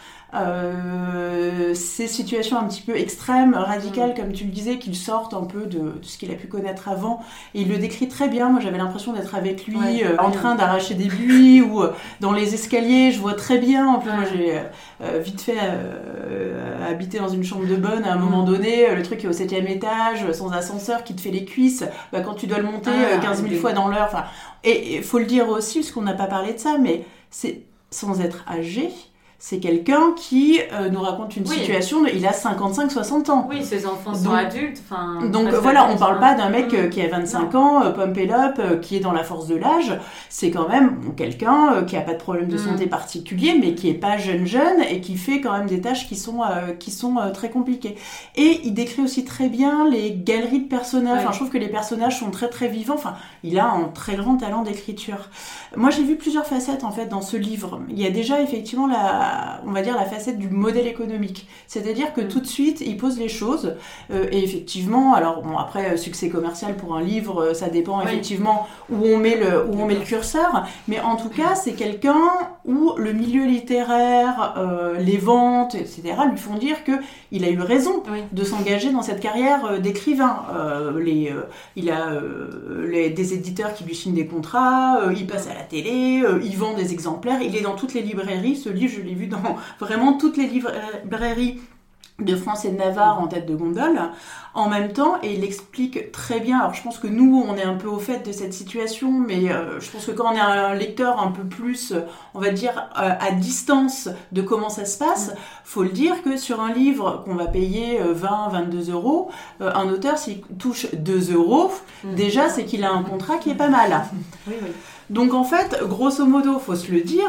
Ces situations un petit peu extrêmes, radicales, comme tu le disais, qu'il sorte un peu de ce qu'il a pu connaître avant, et il le décrit très bien. Moi j'avais l'impression d'être avec lui en train d'arracher des buis ou dans les escaliers, je vois très bien. En plus moi j'ai vite fait habité dans une chambre de bonne à un moment donné, le truc est au 7e étage, sans ascenseur, qui te fait les cuisses, quand tu dois le monter 15 000 fois dans l'heure, et il faut le dire aussi, parce qu'on n'a pas parlé de ça, mais c'est sans être âgé. C'est quelqu'un qui nous raconte une situation, il a 55-60 ans. Oui, ses enfants sont adultes. Donc voilà, on parle pas d'un mec qui a 25 ans, pump it up, qui est dans la force de l'âge. C'est quand même quelqu'un qui a pas de problème de santé particulier, mais qui est pas jeune et qui fait quand même des tâches qui sont très compliquées. Et il décrit aussi très bien les galeries de personnages. Enfin, je trouve que les personnages sont très très vivants. Enfin, il a un très grand talent d'écriture. Moi, j'ai vu plusieurs facettes en fait dans ce livre. Il y a déjà effectivement on va dire la facette du modèle économique. C'est-à-dire que tout de suite, il pose les choses. Et effectivement, alors bon, après, succès commercial pour un livre, ça dépend effectivement où on met le curseur. Mais en tout cas, c'est quelqu'un où le milieu littéraire, les ventes, etc., lui font dire qu'il a eu raison de s'engager dans cette carrière d'écrivain. Il a des éditeurs qui lui signent des contrats, il passe à la télé, il vend des exemplaires, il est dans toutes les librairies. Ce livre, je l'ai vu dans vraiment toutes les librairies de France et de Navarre en tête de gondole, en même temps, et il explique très bien. Alors je pense que nous, on est un peu au fait de cette situation, mais je pense que quand on est un lecteur un peu plus, on va dire, à distance de comment ça se passe, faut le dire que sur un livre qu'on va payer 20-22 euros, un auteur, s'il touche 2 euros, déjà, c'est qu'il a un contrat qui est pas mal. Oui. Donc en fait, grosso modo, faut se le dire,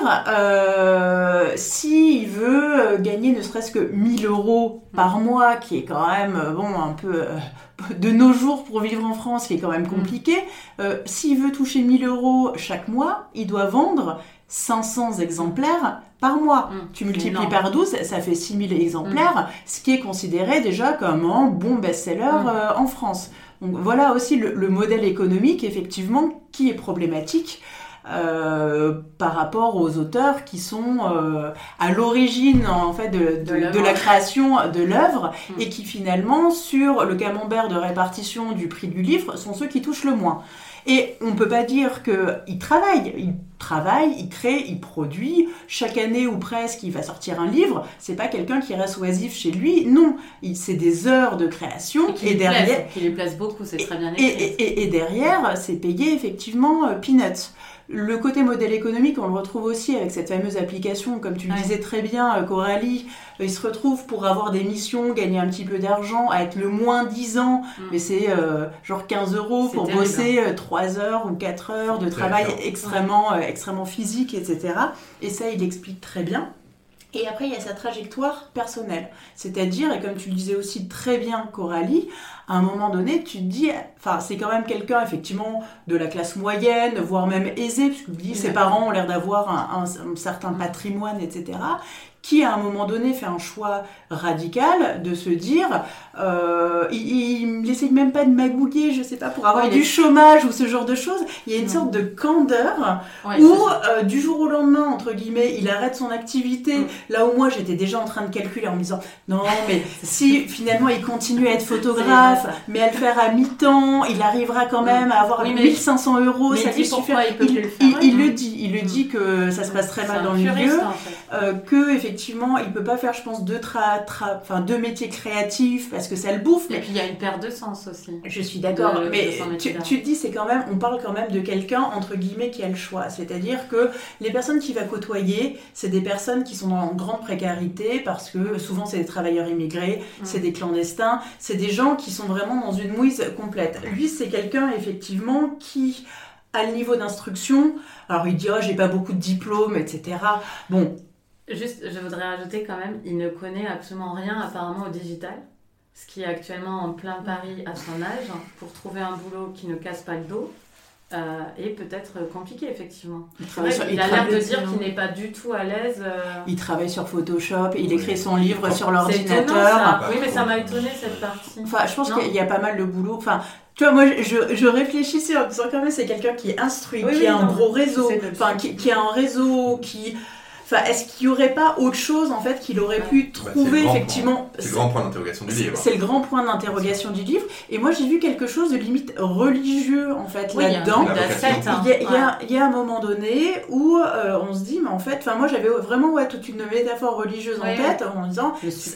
s'il veut gagner ne serait-ce que 1 000 euros par mois, qui est quand même un peu de nos jours pour vivre en France, qui est quand même compliqué, s'il veut toucher 1 000 euros chaque mois, il doit vendre 500 exemplaires par mois. Tu multiplies par 12, ça fait 6000 exemplaires, ce qui est considéré déjà comme un bon best-seller en France. Donc voilà aussi le modèle économique, effectivement, qui est problématique par rapport aux auteurs qui sont à l'origine en fait de la création de l'œuvre et qui finalement, sur le camembert de répartition du prix du livre, sont ceux qui touchent le moins. Et on ne peut pas dire qu'il travaille. Il travaille, il crée, il produit. Chaque année ou presque, il va sortir un livre. C'est pas quelqu'un qui reste oisif chez lui. Non, c'est des heures de création. Et derrière, qui les place beaucoup, c'est très bien écrit. Et derrière, c'est payé effectivement peanuts. Le côté modèle économique, on le retrouve aussi avec cette fameuse application, comme tu le disais très bien, Coralie. Il se retrouve pour avoir des missions, gagner un petit peu d'argent, à être le moins 10 ans, mais c'est genre 15 € pour bosser 3 heures ou 4 heures de travail extrêmement physique, etc. Et ça, il explique très bien. Et après, il y a sa trajectoire personnelle. C'est-à-dire, et comme tu le disais aussi très bien, Coralie, à un moment donné, tu te dis, enfin, c'est quand même quelqu'un, effectivement, de la classe moyenne, voire même aisée, puisque ses parents ont l'air d'avoir un certain patrimoine, etc., qui, à un moment donné, fait un choix radical de se dire, il n'essaye même pas de magouiller, je sais pas, pour avoir du chômage ou ce genre de choses. Il y a une sorte de candeur où, du jour au lendemain, entre guillemets, il arrête son activité. Là où moi, j'étais déjà en train de calculer en me disant, non, mais si finalement il continue à être photographe, mais à le faire à mi-temps, il arrivera quand même à avoir 1500 €, ça lui suffira. Il le dit que ça se passe très mal dans le milieu, que effectivement, il peut pas faire, je pense, deux métiers créatifs parce que ça le bouffe. Et puis il y a une perte de sens aussi. Je suis d'accord, mais tu te dis, on parle quand même de quelqu'un entre guillemets qui a le choix. C'est-à-dire que les personnes qu'il va côtoyer, c'est des personnes qui sont en grande précarité parce que souvent c'est des travailleurs immigrés, c'est des clandestins, c'est des gens qui sont vraiment dans une mouise complète. Lui, c'est quelqu'un effectivement qui a le niveau d'instruction. Alors il dit, j'ai pas beaucoup de diplômes, etc. Bon. Juste, je voudrais rajouter quand même, il ne connaît absolument rien apparemment au digital, ce qui est actuellement en plein Paris à son âge, pour trouver un boulot qui ne casse pas le dos, est peut-être compliqué effectivement. Il a l'air de dire qu'il n'est pas du tout à l'aise. Il travaille sur Photoshop, il écrit son livre sur l'ordinateur. Oui, mais ça m'a étonné cette partie. Enfin, je pense qu'il y a pas mal de boulot. Enfin, tu vois, moi, je réfléchissais en disant quand même, c'est quelqu'un qui est instruit, qui a un gros réseau, qui a un réseau, qui... Enfin, est-ce qu'il n'y aurait pas autre chose, en fait, qu'il aurait pu trouver, effectivement... C'est le grand point d'interrogation du livre. C'est le grand point d'interrogation du livre. Et moi, j'ai vu quelque chose de limite religieux, en fait, là-dedans. Il y a un moment donné où on se dit, mais en fait... Enfin, moi, j'avais vraiment toute une métaphore religieuse en tête, en disant,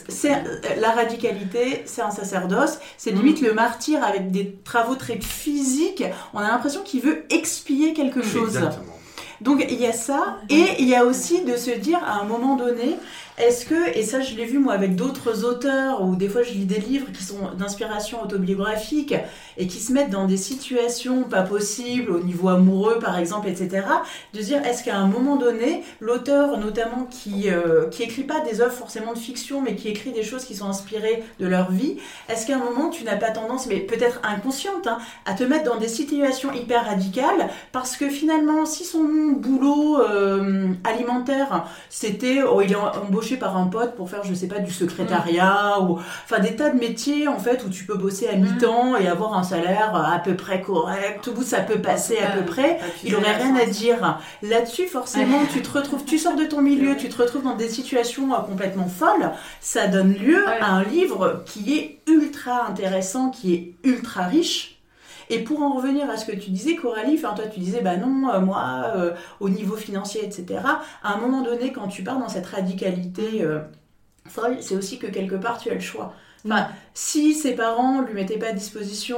la radicalité, c'est un sacerdoce, c'est limite le martyr avec des travaux très physiques. On a l'impression qu'il veut expier quelque chose. Exactement. Donc il y a ça, et il y a aussi de se dire à un moment donné, est-ce que, et ça je l'ai vu moi avec d'autres auteurs, ou des fois je lis des livres qui sont d'inspiration autobiographique, et qui se mettent dans des situations pas possibles, au niveau amoureux par exemple, etc., de se dire, est-ce qu'à un moment donné, l'auteur notamment qui écrit pas des œuvres forcément de fiction, mais qui écrit des choses qui sont inspirées de leur vie, est-ce qu'à un moment tu n'as pas tendance, mais peut-être inconsciente, à te mettre dans des situations hyper radicales, parce que finalement, si son boulot alimentaire, c'était, il est embauché par un pote pour faire, je sais pas, du secrétariat, ou enfin des tas de métiers en fait où tu peux bosser à mi-temps et avoir un salaire à peu près correct, au bout ça peut passer à peu près, il aurait rien à dire. Là-dessus, forcément, tu sors de ton milieu, tu te retrouves dans des situations complètement folles, ça donne lieu à un livre qui est ultra intéressant, qui est ultra riche. Et pour en revenir à ce que tu disais, Coralie, toi tu disais, moi, au niveau financier, etc., à un moment donné, quand tu pars dans cette radicalité folle, c'est aussi que quelque part, tu as le choix. Enfin, si ses parents lui mettaient pas à disposition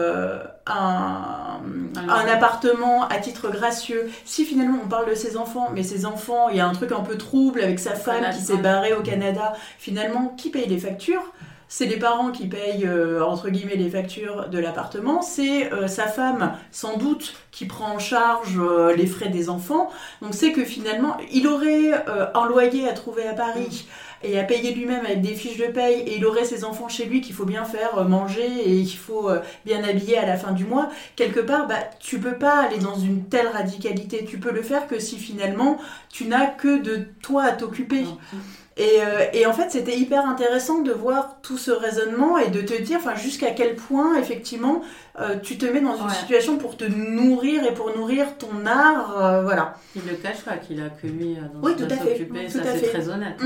un appartement à titre gracieux, si finalement on parle de ses enfants, mais ses enfants, il y a un truc un peu trouble avec sa femme qui s'est barrée au Canada, finalement, qui paye les factures ? c'est les parents qui payent, entre guillemets, les factures de l'appartement, c'est sa femme, sans doute, qui prend en charge les frais des enfants. Donc c'est que finalement, il aurait un loyer à trouver à Paris et à payer lui-même avec des fiches de paye, et il aurait ses enfants chez lui qu'il faut bien faire manger et qu'il faut bien habiller à la fin du mois. Quelque part, tu peux pas aller dans une telle radicalité. Tu peux le faire que si finalement, tu n'as que de toi à t'occuper. Et en fait, c'était hyper intéressant de voir tout ce raisonnement et de te dire jusqu'à quel point, effectivement, tu te mets dans une situation pour te nourrir et pour nourrir ton art. Voilà. Il le cache pas, qu'il a que lui oui, tout à s'occuper, fait. Ça c'est très honnête.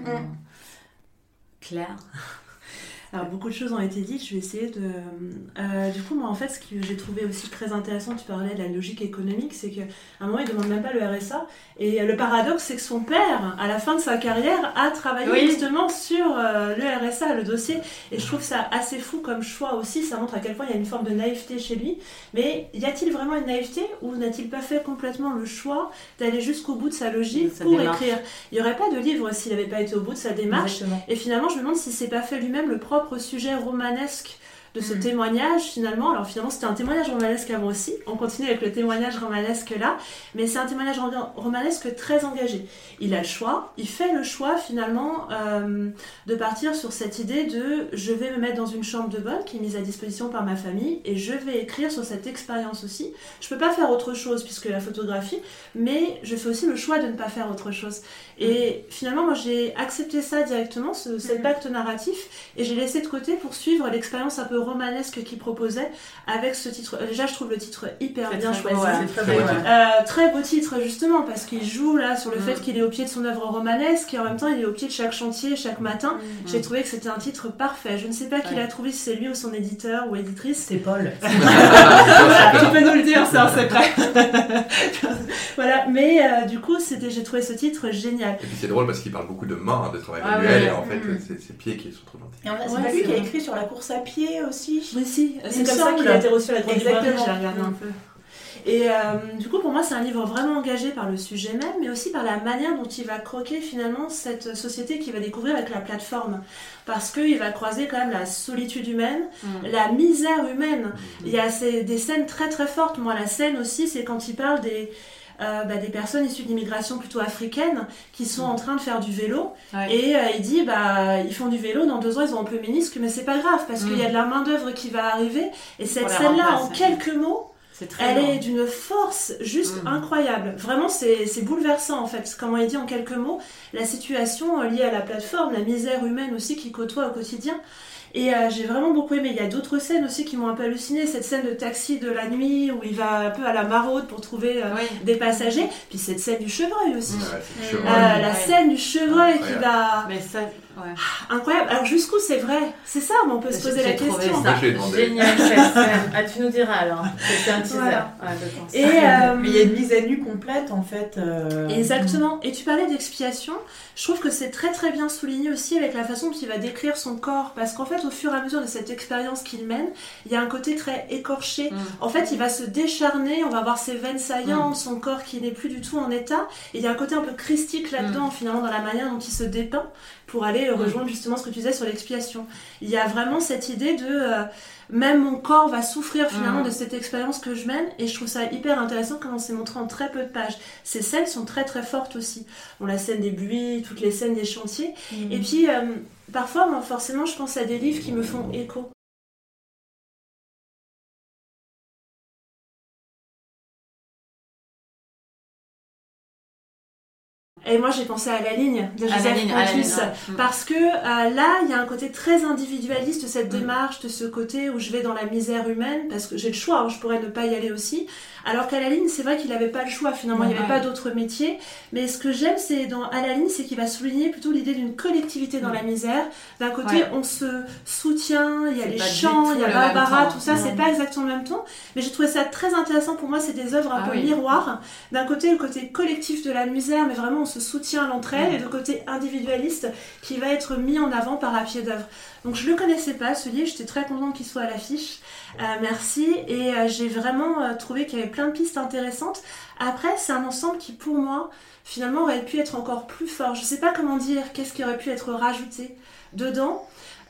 Claire. Alors, beaucoup de choses ont été dites, je vais essayer de... du coup, moi, en fait, ce que j'ai trouvé aussi très intéressant, tu parlais de la logique économique, c'est qu'à un moment, il ne demande même pas le RSA. Et le paradoxe, c'est que son père, à la fin de sa carrière, a travaillé justement sur le RSA, le dossier. Et je trouve ça assez fou comme choix aussi. Ça montre à quel point il y a une forme de naïveté chez lui. Mais y a-t-il vraiment une naïveté, ou n'a-t-il pas fait complètement le choix d'aller jusqu'au bout de sa logique pour écrire? Il n'y aurait pas de livre s'il n'avait pas été au bout de sa démarche. Exactement. Et finalement, je me demande si c'est pas fait lui-même le propre sujet romanesque de ce témoignage finalement. Alors finalement c'était un témoignage romanesque avant aussi, on continue avec le témoignage romanesque là, mais c'est un témoignage romanesque très engagé. Il a le choix, il fait le choix finalement de partir sur cette idée de je vais me mettre dans une chambre de bonne qui est mise à disposition par ma famille et je vais écrire sur cette expérience aussi. Je peux pas faire autre chose puisque la photographie, mais je fais aussi le choix de ne pas faire autre chose. Et finalement moi j'ai accepté ça directement, cet acte narratif, et j'ai laissé de côté pour suivre l'expérience un peu romanesque qu'il proposait avec ce titre. Déjà je trouve le titre hyper bien choisi. Très beau titre justement parce qu'il joue là sur le fait qu'il est au pied de son œuvre romanesque et en même temps il est au pied de chaque chantier chaque matin. J'ai trouvé que c'était un titre parfait. Je ne sais pas qui l'a trouvé, si c'est lui ou son éditeur ou éditrice. C'est Paul. Voilà, tu peux nous le dire, c'est un secret. Voilà, mais du coup j'ai trouvé ce titre génial. Et puis c'est drôle parce qu'il parle beaucoup de main, de travail manuel, et en fait c'est ses pieds qui sont trop gentils. Et en fait, c'est pas lui qui a écrit sur la course à pied aussi. Oui, si. C'est comme ça qu'il a été reçu à la Grande Librairie, j'ai regardé un peu. Et du coup, pour moi, c'est un livre vraiment engagé par le sujet même, mais aussi par la manière dont il va croquer finalement cette société qu'il va découvrir avec la plateforme. Parce qu'il va croiser quand même la solitude humaine, la misère humaine. Il y a des scènes très très fortes. Moi, la scène aussi, c'est quand il parle des personnes issues d'immigration plutôt africaines qui sont en train de faire du vélo et il dit ils font du vélo, dans 2 ans ils ont un peu ménisque, mais c'est pas grave parce qu'il y a de la main d'œuvre qui va arriver, et cette scène là en quelques mots est d'une force juste incroyable. Vraiment c'est bouleversant en fait, comment il dit en quelques mots la situation liée à la plateforme, la misère humaine aussi qu'il côtoie au quotidien. Et j'ai vraiment beaucoup aimé. Il y a d'autres scènes aussi qui m'ont un peu halluciné. Cette scène de taxi de la nuit où il va un peu à la maraude pour trouver des passagers. Puis cette scène du chevreuil aussi. La scène du chevreuil qui va... Mais ça... incroyable. Alors jusqu'où c'est vrai? C'est ça, mais on peut se poser la question. Ça génial cette scène. Tu nous diras alors. C'est un teaser. Mais il y a une mise à nu complète en fait. Exactement. Et tu parlais d'expiation. Je trouve que c'est très très bien souligné aussi avec la façon dont il va décrire son corps, parce qu'en fait au fur et à mesure de cette expérience qu'il mène, il y a un côté très écorché. En fait il va se décharner, on va voir ses veines saillantes, son corps qui n'est plus du tout en état, et il y a un côté un peu christique là-dedans finalement dans la manière dont il se dépeint pour aller rejoindre justement ce que tu disais sur l'expiation. Il y a vraiment cette idée de même mon corps va souffrir finalement de cette expérience que je mène, et je trouve ça hyper intéressant comment c'est montré en très peu de pages. Ces scènes sont très très fortes aussi. Bon, la scène des buis, toutes les scènes des chantiers, et puis parfois moi forcément je pense à des livres qui me font écho. Et moi j'ai pensé à La Ligne de Joseph Contus, parce que là il y a un côté très individualiste de cette démarche, de ce côté où je vais dans la misère humaine, parce que j'ai le choix, je pourrais ne pas y aller aussi, alors qu'à La Ligne c'est vrai qu'il n'avait pas le choix finalement, il n'y avait pas d'autre métier, mais ce que j'aime à La Ligne c'est qu'il va souligner plutôt l'idée d'une collectivité dans la misère. D'un côté on se soutient, il y a les chants, il y a Barbara, tout ça, c'est pas exactement le même ton, mais j'ai trouvé ça très intéressant. Pour moi c'est des œuvres un peu miroirs, d'un côté le côté collectif de la misère, mais vraiment on se soutient à l'entraide, et le côté individualiste qui va être mis en avant par la pied d'œuvre. Donc je le connaissais pas ce livre, j'étais très contente qu'il soit à l'affiche. Merci, et j'ai vraiment trouvé qu'il y avait plein de pistes intéressantes. Après c'est un ensemble qui pour moi finalement aurait pu être encore plus fort. Je sais pas comment dire, qu'est-ce qui aurait pu être rajouté dedans.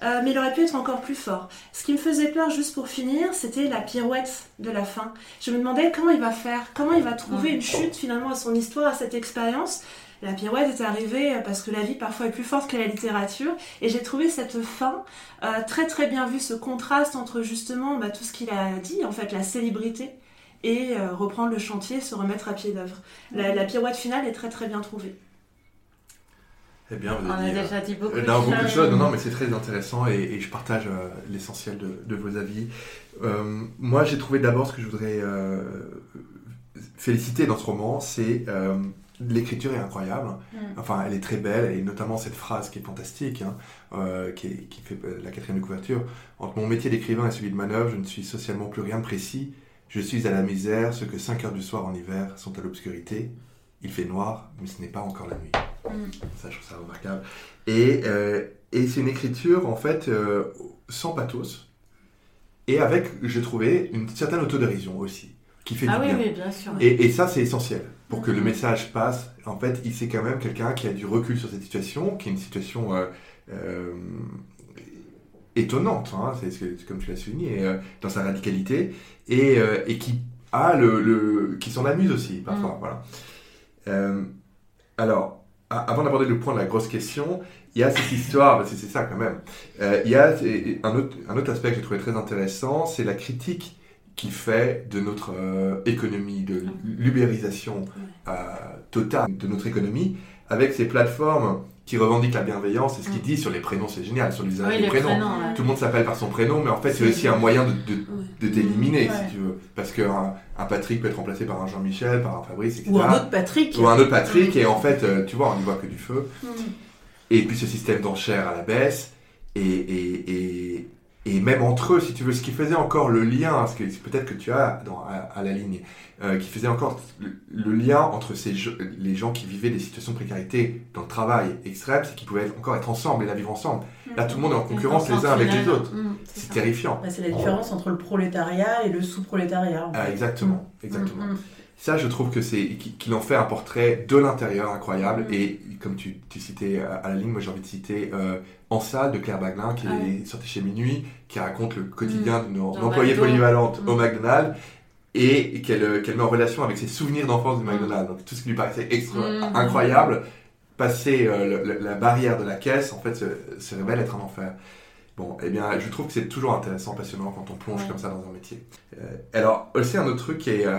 mais il aurait pu être encore plus fort. Ce qui me faisait peur, juste pour finir, c'était la pirouette de la fin. Je me demandais comment il va faire, comment il va trouver une chute finalement à son histoire, à cette expérience. La pirouette est arrivée parce que la vie parfois est plus forte que la littérature, et j'ai trouvé cette fin très très bien vue, ce contraste entre justement tout ce qu'il a dit, en fait, la célébrité, et reprendre le chantier, se remettre à pied d'œuvre. La pirouette finale est très très bien trouvée. Eh bien, on a déjà dit beaucoup de choses. Non, mais c'est très intéressant et je partage l'essentiel de vos avis. Moi, j'ai trouvé d'abord ce que je voudrais féliciter dans ce roman, c'est l'écriture est incroyable. Enfin, elle est très belle, et notamment cette phrase qui est fantastique, qui fait la 4e de couverture. Entre mon métier d'écrivain et celui de manœuvre, je ne suis socialement plus rien de précis. Je suis à la misère, ce que 5 heures du soir en hiver sont à l'obscurité. Il fait noir, mais ce n'est pas encore la nuit. Ça, je trouve ça remarquable. Et c'est une écriture, en fait, sans pathos, et avec, j'ai trouvé, une certaine autodérision aussi, qui fait du bien. Oui, bien sûr. Et ça, c'est essentiel. Pour que le message passe, en fait, c'est quand même quelqu'un qui a du recul sur cette situation, qui est une situation étonnante, c'est comme tu l'as souligné, dans sa radicalité, et qui a qui s'en amuse aussi, parfois. Voilà. Alors, avant d'aborder le point de la grosse question, il y a cette histoire, parce que c'est ça quand même, il y a un autre aspect que j'ai trouvé très intéressant, c'est la critique qu'il fait de notre économie, de l'ubérisation totale de notre économie, avec ces plateformes qui revendiquent la bienveillance, et ce qu'il dit sur les prénoms, c'est génial, sur l'usage des prénoms. Tout le monde s'appelle par son prénom, mais en fait c'est aussi un moyen de t'éliminer, si tu veux. Parce qu'un Patrick peut être remplacé par un Jean-Michel, par un Fabrice, etc. Ou un autre Patrick. Et en fait, tu vois, on n'y voit que du feu. Et puis ce système d'enchères à la baisse, et même entre eux, si tu veux, ce qui faisait encore le lien, ce que peut-être que tu as à la ligne, qui faisait encore le lien entre les gens qui vivaient des situations de précarité dans le travail extrême, c'est qu'ils pouvaient encore être ensemble et la vivre ensemble. Là, tout le monde est en concurrence les uns avec les autres. C'est terrifiant. C'est la différence entre le prolétariat et le sous-prolétariat. Exactement. Ça, je trouve que qu'il en fait un portrait de l'intérieur incroyable. Et comme tu citais à la ligne, moi j'ai envie de citer En salle de Claire Baglin, qui est sortie chez Minuit, qui raconte le quotidien d'une employée polyvalente au McDonald's, et qu'elle met en relation avec ses souvenirs d'enfance du McDonald's. Donc tout ce qui lui paraissait incroyable, passer la barrière de la caisse, en fait, se révèle être un enfer. Bon, eh bien, je trouve que c'est toujours intéressant, passionnant quand on plonge comme ça dans un métier. Alors, aussi un autre truc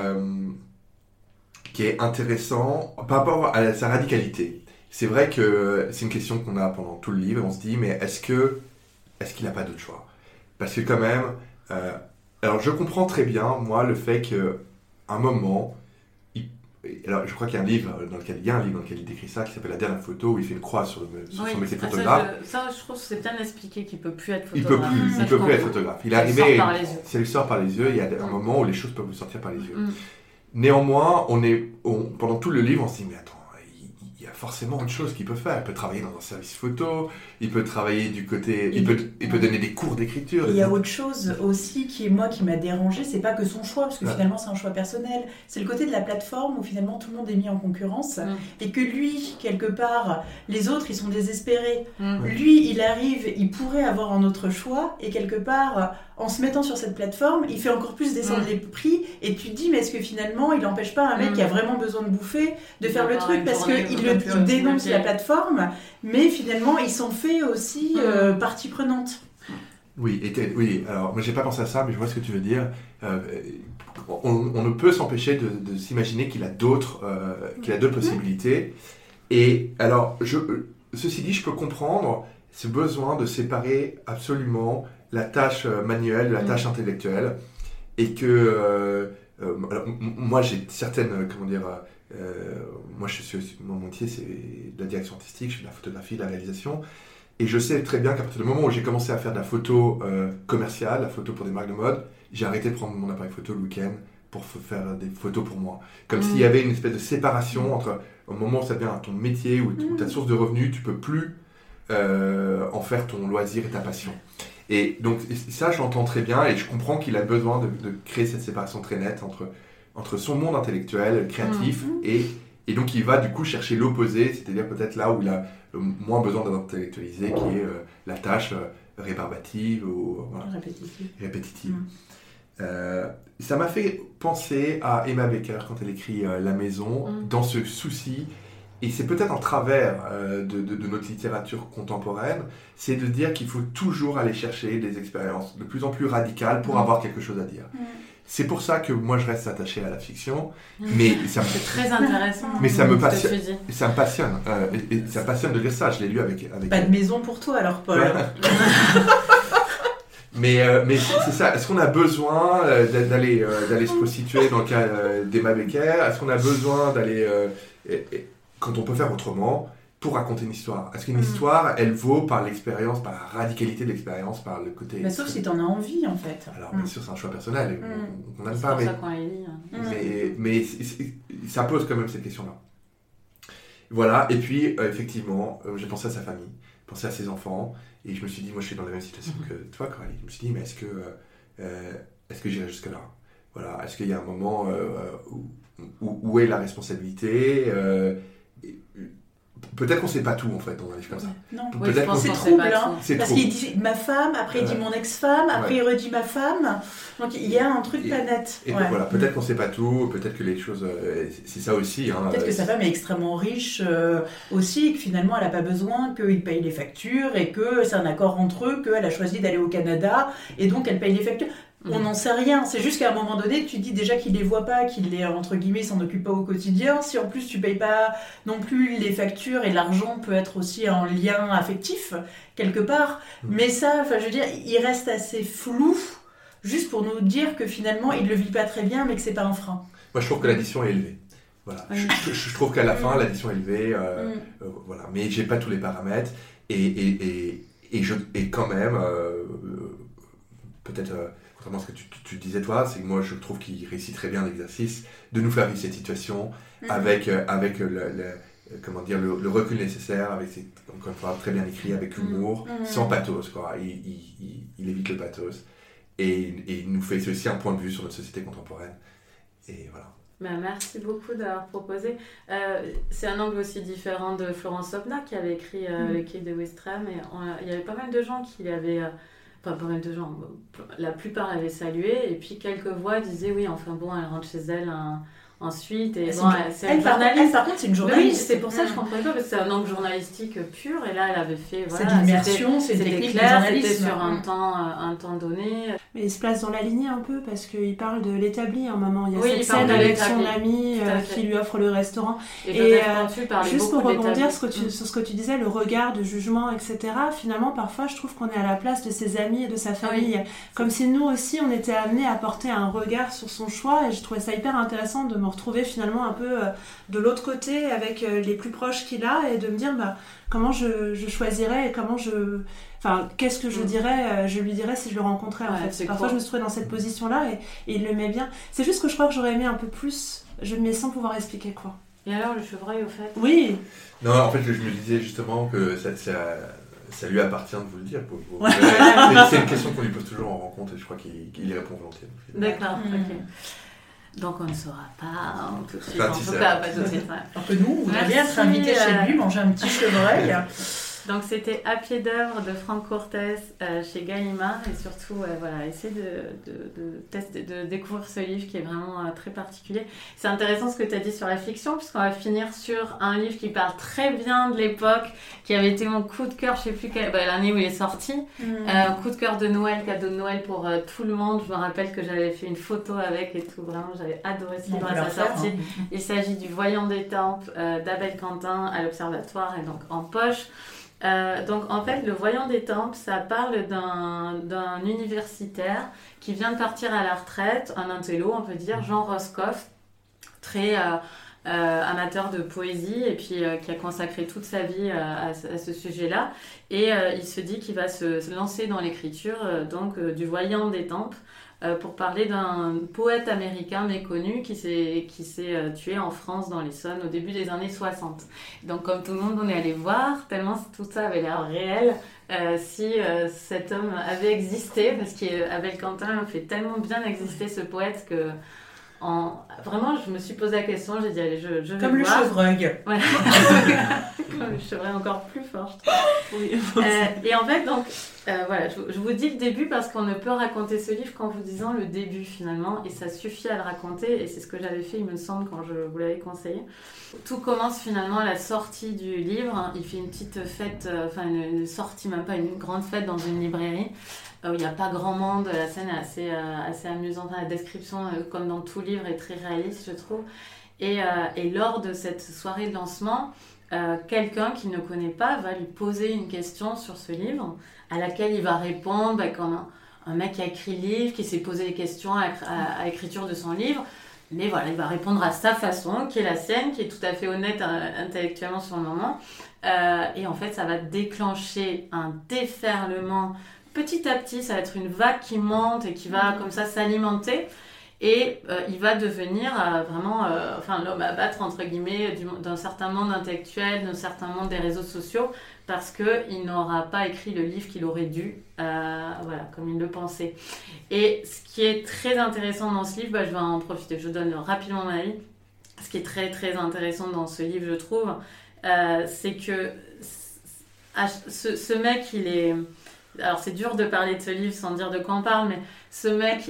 qui est intéressant par rapport à sa radicalité. C'est vrai que c'est une question qu'on a pendant tout le livre, et on se dit, mais est-ce qu'il n'a pas d'autre choix ? Parce que quand même, alors je comprends très bien, moi, le fait qu'à un moment, alors je crois qu'il y a un livre dans lequel il décrit ça, qui s'appelle La dernière photo, où il fait une croix sur son métier de photographe. Ça, je trouve que c'est bien expliqué qu'il ne peut plus être photographe. Il peut plus être photographe. Il est arrivé, ça lui sort par les yeux, il y a un moment où les choses peuvent lui sortir par les yeux. Néanmoins, pendant tout le livre, on se dit, mais attends, il y a forcément autre chose qu'il peut faire. Il peut travailler dans un service photo, il peut travailler du côté... Il peut donner des cours d'écriture. Il y a autre chose aussi qui m'a dérangée, c'est pas que son choix, parce que finalement c'est un choix personnel. C'est le côté de la plateforme où finalement tout le monde est mis en concurrence, et que lui, quelque part, les autres, ils sont désespérés. Lui, il arrive, il pourrait avoir un autre choix, et quelque part... En se mettant sur cette plateforme, il fait encore plus descendre les prix, et tu te dis, mais est-ce que finalement, il n'empêche pas un mec qui a vraiment besoin de bouffer de faire le truc, parce qu'il dénonce la plateforme, mais finalement, il s'en fait aussi partie prenante. Oui, alors moi j'ai pas pensé à ça, mais je vois ce que tu veux dire. On ne peut s'empêcher de s'imaginer qu'il a d'autres possibilités. Et alors, ceci dit, je peux comprendre ce besoin de séparer absolument la tâche manuelle de la tâche intellectuelle, et que moi j'ai certaines, moi mon métier c'est de la direction artistique, je fais de la photographie, de la réalisation, et je sais très bien qu'à partir du moment où j'ai commencé à faire de la photo commerciale, la photo pour des marques de mode, j'ai arrêté de prendre mon appareil photo le week-end pour faire des photos pour moi, comme s'il y avait une espèce de séparation entre au moment où ça devient ton métier ou ta source de revenus, tu peux plus en faire ton loisir et ta passion. Et donc ça, je l'entends très bien, et je comprends qu'il a besoin de créer cette séparation très nette entre son monde intellectuel, créatif, et donc il va du coup chercher l'opposé, c'est-à-dire peut-être là où il a le moins besoin d'intellectualiser, qui est la tâche rébarbative ou répétitive. Ça m'a fait penser à Emma Becker quand elle écrit La Maison, dans ce souci, et c'est peut-être en travers de notre littérature contemporaine, c'est de dire qu'il faut toujours aller chercher des expériences de plus en plus radicales pour avoir quelque chose à dire. C'est pour ça que moi je reste attaché à la fiction, mais c'est très intéressant. Mais ça me passionne. Ça me passionne. Et ça me passionne de lire ça. Je l'ai lu avec. Pas de maison pour toi alors, Paul. mais c'est ça. Est-ce qu'on a besoin d'aller se prostituer dans le cas d'Emma Becker? Est-ce qu'on a besoin d'aller quand on peut faire autrement pour raconter une histoire? Est-ce qu'une histoire, elle vaut par l'expérience, par la radicalité de l'expérience, par le côté... sauf si t'en as envie, en fait. Alors, bien sûr, c'est un choix personnel. On n'aime pas, c'est pour ça qu'on les lit. Mais ça pose quand même cette question-là. Voilà, et puis, effectivement, j'ai pensé à sa famille, pensé à ses enfants, et je me suis dit, moi, je suis dans la même situation que toi, Coralie. Je me suis dit, mais est-ce que j'irai jusque-là? Voilà, est-ce qu'il y a un moment où est la responsabilité Peut-être qu'on ne sait pas tout en fait dans un livre comme ça. Non, peut-être qu'on c'est troublant. Parce qu'il dit ma femme, après il dit mon ex-femme, après il redit ma femme. Donc il y a un truc pas net. Et voilà, peut-être qu'on ne sait pas tout, peut-être que les choses. C'est ça aussi. Peut-être que sa femme est extrêmement riche aussi, et que finalement elle n'a pas besoin qu'il paye les factures et que c'est un accord entre eux, qu'elle a choisi d'aller au Canada et donc elle paye les factures. On n'en sait rien, c'est juste qu'à un moment donné, tu dis déjà qu'il les voit pas, qu'il les, entre guillemets, s'en occupe pas au quotidien. Si en plus tu payes pas non plus les factures et l'argent peut être aussi en lien affectif, quelque part. Mais ça, enfin je veux dire, il reste assez flou, juste pour nous dire que finalement il le vit pas très bien, mais que c'est pas un frein. Moi je trouve que l'addition est élevée. Voilà. Je trouve qu'à la fin, l'addition est élevée, voilà. Mais j'ai pas tous les paramètres, et quand même, peut-être... Contrairement à ce que tu disais toi, c'est que moi je trouve qu'il réussit très bien l'exercice de nous faire vivre cette situation avec le recul nécessaire, avec encore une fois très bien écrit, avec humour, sans pathos quoi. Il évite le pathos et il nous fait aussi un point de vue sur notre société contemporaine. Et voilà. Merci beaucoup d'avoir proposé. C'est un angle aussi différent de Florence Sopna qui avait écrit Le Quai de Ouistreham, et il y avait pas mal de gens qui l'avaient... pas mal de gens, la plupart l'avaient salué, et puis quelques voix disaient oui, enfin bon, elle rentre chez elle ensuite, et bon, c'est une journaliste. Par contre, c'est une journaliste. Oui, c'est pour ça que je comprenais pas, parce que c'est un angle journalistique pur, et là, elle avait fait... Voilà, c'est de l'immersion, c'était clair, c'était sur un temps donné. Mais il se place dans la lignée un peu, parce qu'il parle de l'établi à un moment. Il y a cette scène avec son ami qui lui offre le restaurant. Et juste pour rebondir sur ce que tu disais, le regard de jugement, etc., finalement, parfois, je trouve qu'on est à la place de ses amis et de sa famille. Comme si nous aussi, on était amenés à porter un regard sur son choix, et je trouvais ça hyper intéressant de me retrouver finalement un peu de l'autre côté avec les plus proches qu'il a, et de me dire comment je choisirais, et qu'est-ce que je lui dirais si je le rencontrais en fait. Parfois je me suis trouvée dans cette position-là, et il le met bien. C'est juste que je crois que j'aurais aimé un peu plus, mais sans pouvoir expliquer quoi. Et alors le chevreuil au fait? Oui. Non, en fait je me disais justement que ça lui appartient de vous le dire. C'est une question qu'on lui pose toujours en rencontre, et je crois qu'il y répond volontiers. D'accord, ok. Donc on ne saura pas tout de suite. En tout cas, pas tout de suite. Alors que nous, on va bien être invités chez lui, manger un petit chevreuil. Donc c'était À pied d'œuvre de Franck Cortès chez Gallimard, et surtout essayez de découvrir ce livre qui est vraiment très particulier. C'est intéressant ce que tu as dit sur la fiction, puisqu'on va finir sur un livre qui parle très bien de l'époque, qui avait été mon coup de cœur, je sais plus l'année où il est sorti, coup de cœur de Noël, cadeau de Noël pour tout le monde. Je me rappelle que j'avais fait une photo avec et tout, vraiment j'avais adoré ce livre à sa sortie. Il s'agit du Voyant des Tempes d'Abel Quentin à l'Observatoire, et donc en poche. Donc en fait, le Voyant des Tempes, ça parle d'un universitaire qui vient de partir à la retraite, un intello on peut dire, Jean Roscoff, très amateur de poésie, et puis qui a consacré toute sa vie à ce sujet-là, et il se dit qu'il va se lancer dans l'écriture du Voyant des Tempes, pour parler d'un poète américain méconnu qui s'est tué en France dans l'Essonne au début des années 60. Donc comme tout le monde, on est allé voir, tellement tout ça avait l'air réel, si cet homme avait existé, parce qu'Abel Quentin fait tellement bien exister ce poète que... Vraiment, je me suis posé la question, j'ai dit allez, je vais comme voir. Le chevreuil. Comme le chevreuil encore plus fort, je trouve. Oui, et en fait, donc, Voilà, je vous dis le début parce qu'on ne peut raconter ce livre qu'en vous disant le début finalement, et ça suffit à le raconter, et c'est ce que j'avais fait, il me semble, quand je vous l'avais conseillé. Tout commence finalement à la sortie du livre. Il fait une petite fête, une sortie, même pas une grande fête dans une librairie, où il n'y a pas grand monde. La scène est assez amusante, la description, comme dans tout livre, est très réaliste, je trouve. Et lors de cette soirée de lancement, quelqu'un qu'il ne connaît pas va lui poser une question sur ce livre, à laquelle il va répondre comme un mec qui a écrit le livre, qui s'est posé des questions à l'écriture de son livre. Mais voilà, il va répondre à sa façon, qui est la sienne, qui est tout à fait honnête intellectuellement sur le moment. Et en fait, ça va déclencher un déferlement. Petit à petit, ça va être une vague qui monte et qui va comme ça s'alimenter. Et il va devenir vraiment l'homme à battre, entre guillemets, d'un certain monde intellectuel, d'un certain monde des réseaux sociaux, parce qu'il n'aura pas écrit le livre qu'il aurait dû, comme il le pensait. Et ce qui est très intéressant dans ce livre, je vais en profiter, je donne rapidement mon avis. Ce qui est très très intéressant dans ce livre, je trouve, c'est que ce mec, il est... Alors c'est dur de parler de ce livre sans dire de quoi on parle, mais ce mec,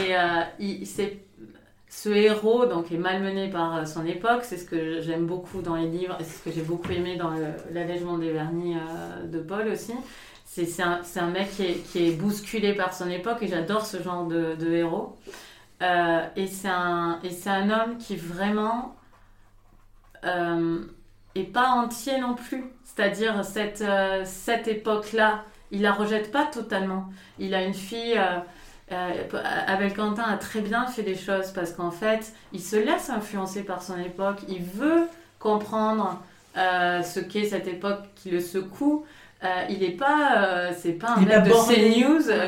ce héros donc, est malmené par son époque. C'est ce que j'aime beaucoup dans les livres, et c'est ce que j'ai beaucoup aimé dans l'allègement des vernis de Paul aussi. C'est un mec qui est bousculé par son époque, et j'adore ce genre de héros. Et c'est un homme qui vraiment est pas entier non plus. C'est-à-dire cette époque-là, il la rejette pas totalement. Il a une fille... Abel Quentin a très bien fait des choses, parce qu'en fait, il se laisse influencer par son époque. Il veut comprendre ce qu'est cette époque qui le secoue. Il n'est pas... c'est pas un mec de CNews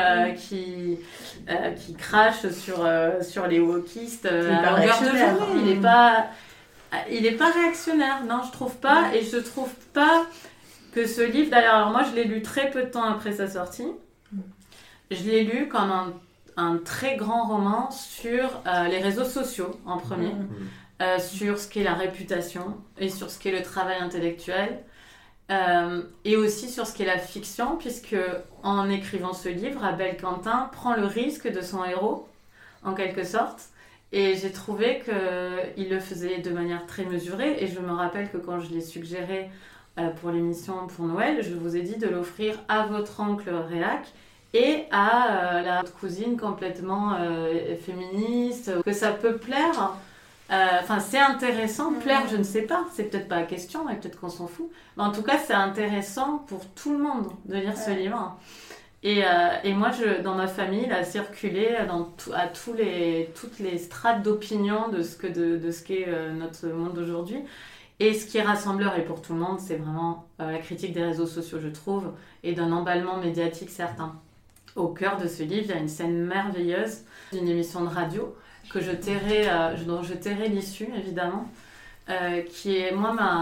qui crache sur les wokistes à longueur de journée. Il n'est pas réactionnaire. Non, je trouve pas. Et je trouve pas que ce livre, d'ailleurs, alors moi je l'ai lu très peu de temps après sa sortie. Je l'ai lu comme un très grand roman sur les réseaux sociaux en premier, sur ce qu'est la réputation et sur ce qu'est le travail intellectuel, et aussi sur ce qu'est la fiction, puisque en écrivant ce livre, Abel Quentin prend le risque de son héros, en quelque sorte. Et j'ai trouvé qu'il le faisait de manière très mesurée, et je me rappelle que quand je l'ai suggéré pour l'émission pour Noël, je vous ai dit de l'offrir à votre oncle réac et à la cousine complètement féministe, que ça peut plaire. C'est intéressant, plaire, je ne sais pas, c'est peut-être pas la question, et peut-être qu'on s'en fout, mais en tout cas c'est intéressant pour tout le monde de lire ce livre. Et moi, dans ma famille, il a circulé à toutes les strates d'opinion de ce qu'est notre monde d'aujourd'hui. Et ce qui est rassembleur, et pour tout le monde, c'est vraiment la critique des réseaux sociaux, je trouve, et d'un emballement médiatique certain. Au cœur de ce livre, il y a une scène merveilleuse d'une émission de radio dont je tairai l'issue, évidemment, qui est,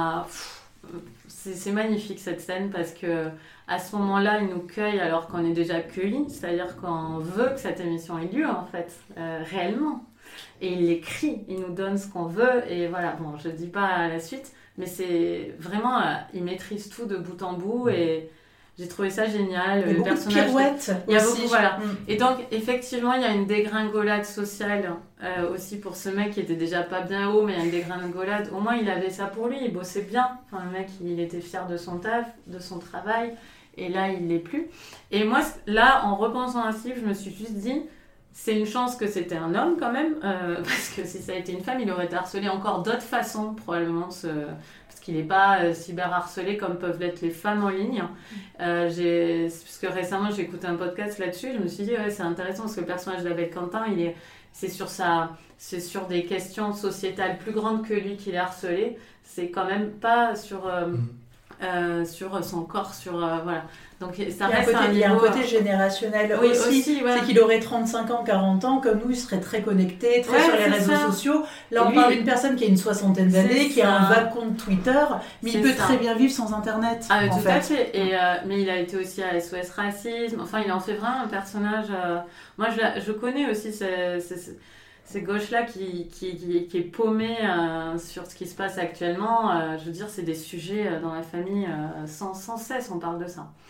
c'est magnifique cette scène, parce que à ce moment-là, il nous cueille alors qu'on est déjà cueillis, c'est-à-dire qu'on veut que cette émission ait lieu, en fait, réellement. Et il l'écrit, il nous donne ce qu'on veut, et voilà, bon, je dis pas la suite, mais c'est vraiment, il maîtrise tout de bout en bout, et j'ai trouvé ça génial. Il y a beaucoup de pirouettes. Il y a beaucoup, voilà. Et donc, effectivement, il y a une dégringolade sociale aussi pour ce mec qui était déjà pas bien haut, mais il y a une dégringolade. Au moins, il avait ça pour lui, il bossait bien. Enfin, le mec, il était fier de son taf, de son travail, et là, il l'est plus. Et moi, là, en repensant à ce livre, je me suis juste dit, c'est une chance que c'était un homme quand même, parce que si ça a été une femme, il aurait été harcelé encore d'autres façons, probablement, parce qu'il n'est pas cyberharcelé comme peuvent l'être les femmes en ligne. Parce que récemment, j'ai écouté un podcast là-dessus, je me suis dit, ouais, c'est intéressant, parce que le personnage d'Abel Quentin, c'est sur des questions sociétales plus grandes que lui qu'il est harcelé, c'est quand même pas sur son corps, voilà. Donc ça reste il y a un côté générationnel aussi, ouais. C'est qu'il aurait 35 ans, 40 ans, comme nous, il serait très connecté, très sur les réseaux sociaux. Là, on parle d'une personne qui a une soixantaine d'années, qui a un vague compte Twitter, mais il peut très bien vivre sans Internet. Ah, tout à fait. Mais il a été aussi à SOS Racisme, enfin, il en fait vraiment un personnage... Moi, je connais aussi ces gauches-là qui est paumée sur ce qui se passe actuellement. Je veux dire, c'est des sujets dans la famille, sans cesse, on parle de ça.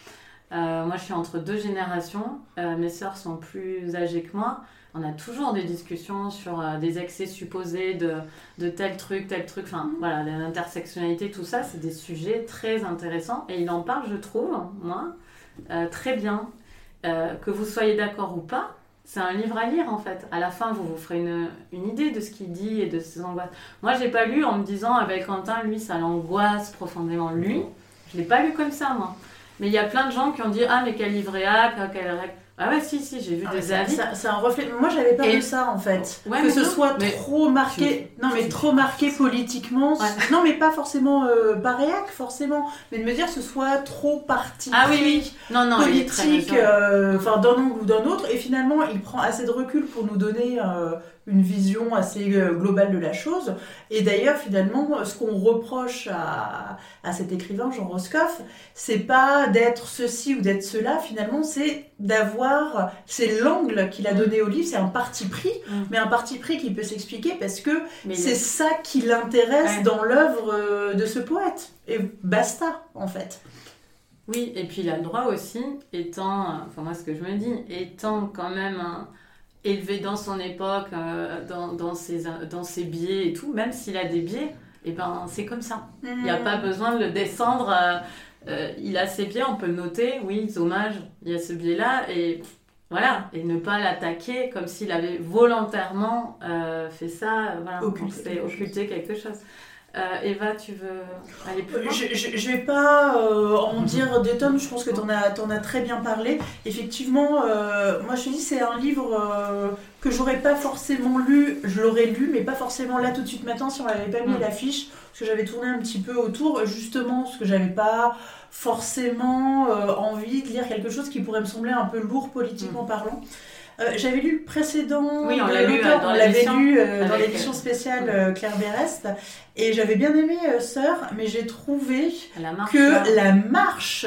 Moi, je suis entre 2 générations. Mes sœurs sont plus âgées que moi. On a toujours des discussions sur des excès supposés de tel truc. Enfin, voilà, l'intersectionnalité, tout ça, c'est des sujets très intéressants. Et il en parle, je trouve, moi, très bien. Que vous soyez d'accord ou pas, c'est un livre à lire, en fait. À la fin, vous ferez une idée de ce qu'il dit et de ses angoisses. Moi, je l'ai pas lu en me disant, avec Quentin, lui, ça l'angoisse profondément. Lui, je l'ai pas lu comme ça, moi. Mais il y a plein de gens qui ont dit, ah, mais quel livret quelle règle. Ah ouais, si, j'ai vu des avis. C'est un reflet. Moi, j'avais peur de ça, en fait. Ouais, que ce soit trop marqué. Non, mais trop marqué politiquement. Ouais. Non, mais pas forcément paréac, forcément. Mais de me dire que ce soit trop parti pris, non, politique, d'un angle ou d'un autre. Et finalement, il prend assez de recul pour nous donner une vision assez globale de la chose. Et d'ailleurs, finalement, ce qu'on reproche à cet écrivain, Jean Roscoff, c'est pas d'être ceci ou d'être cela, finalement, c'est l'angle qu'il a donné au livre, c'est un parti pris, mais un parti pris qui peut s'expliquer parce que c'est ça qui l'intéresse dans l'œuvre de ce poète. Et basta, en fait. Oui, et puis il a le droit aussi, moi ce que je me dis, étant quand même élevé dans son époque, dans ses biais et tout, même s'il a des biais, et ben c'est comme ça. Il n'y a pas besoin de le descendre. Il a ses biais, on peut le noter. Oui, hommage, il y a ce biais-là, et voilà, et ne pas l'attaquer comme s'il avait volontairement fait ça, occulter quelque chose. Eva, tu veux aller plus loin ? Je vais pas en dire des tonnes, je pense que t'en as très bien parlé. Effectivement, moi je te dis, c'est un livre que j'aurais pas forcément lu, je l'aurais lu, mais pas forcément là tout de suite maintenant si on l'avait pas mis à l'affiche, parce que j'avais tourné un petit peu autour, justement, parce que j'avais pas forcément envie de lire quelque chose qui pourrait me sembler un peu lourd politiquement parlant. J'avais lu le précédent, on l'avait lu dans l'édition spéciale Claire Berest, et j'avais bien aimé Sœur, mais j'ai trouvé la marche,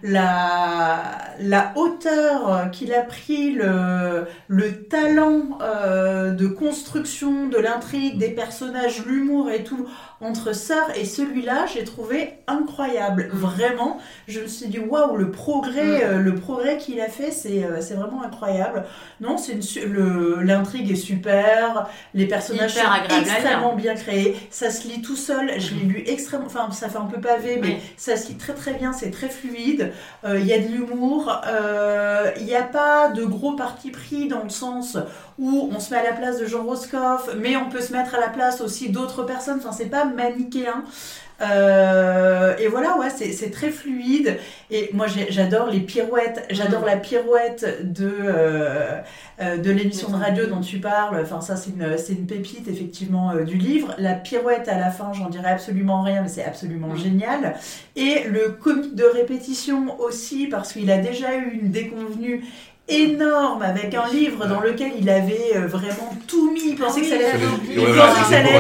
la hauteur qu'il a pris, le talent de construction de l'intrigue, des personnages, l'humour et tout, entre Sœur et celui-là, j'ai trouvé incroyable. Vraiment, je me suis dit, waouh, le progrès qu'il a fait, c'est vraiment incroyable. Non, l'intrigue est super, les personnages sont extrêmement bien créés, ça se lit tout seul, je l'ai lu extrêmement, enfin ça fait un peu pavé, mais ça se lit très très bien, c'est très fluide, il y a de l'humour, il n'y a pas de gros parti pris dans le sens où on se met à la place de Jean Roscoff, mais on peut se mettre à la place aussi d'autres personnes, enfin c'est pas manichéen. Et voilà, c'est très fluide. Et moi, j'adore les pirouettes. J'adore la pirouette de l'émission de radio dont tu parles. Enfin, ça, c'est une pépite, effectivement, du livre. La pirouette à la fin, j'en dirais absolument rien, mais c'est absolument génial. Et le comique de répétition aussi, parce qu'il a déjà eu une déconvenue énorme avec un livre dans lequel il avait vraiment tout mis. Il pensait que ça allait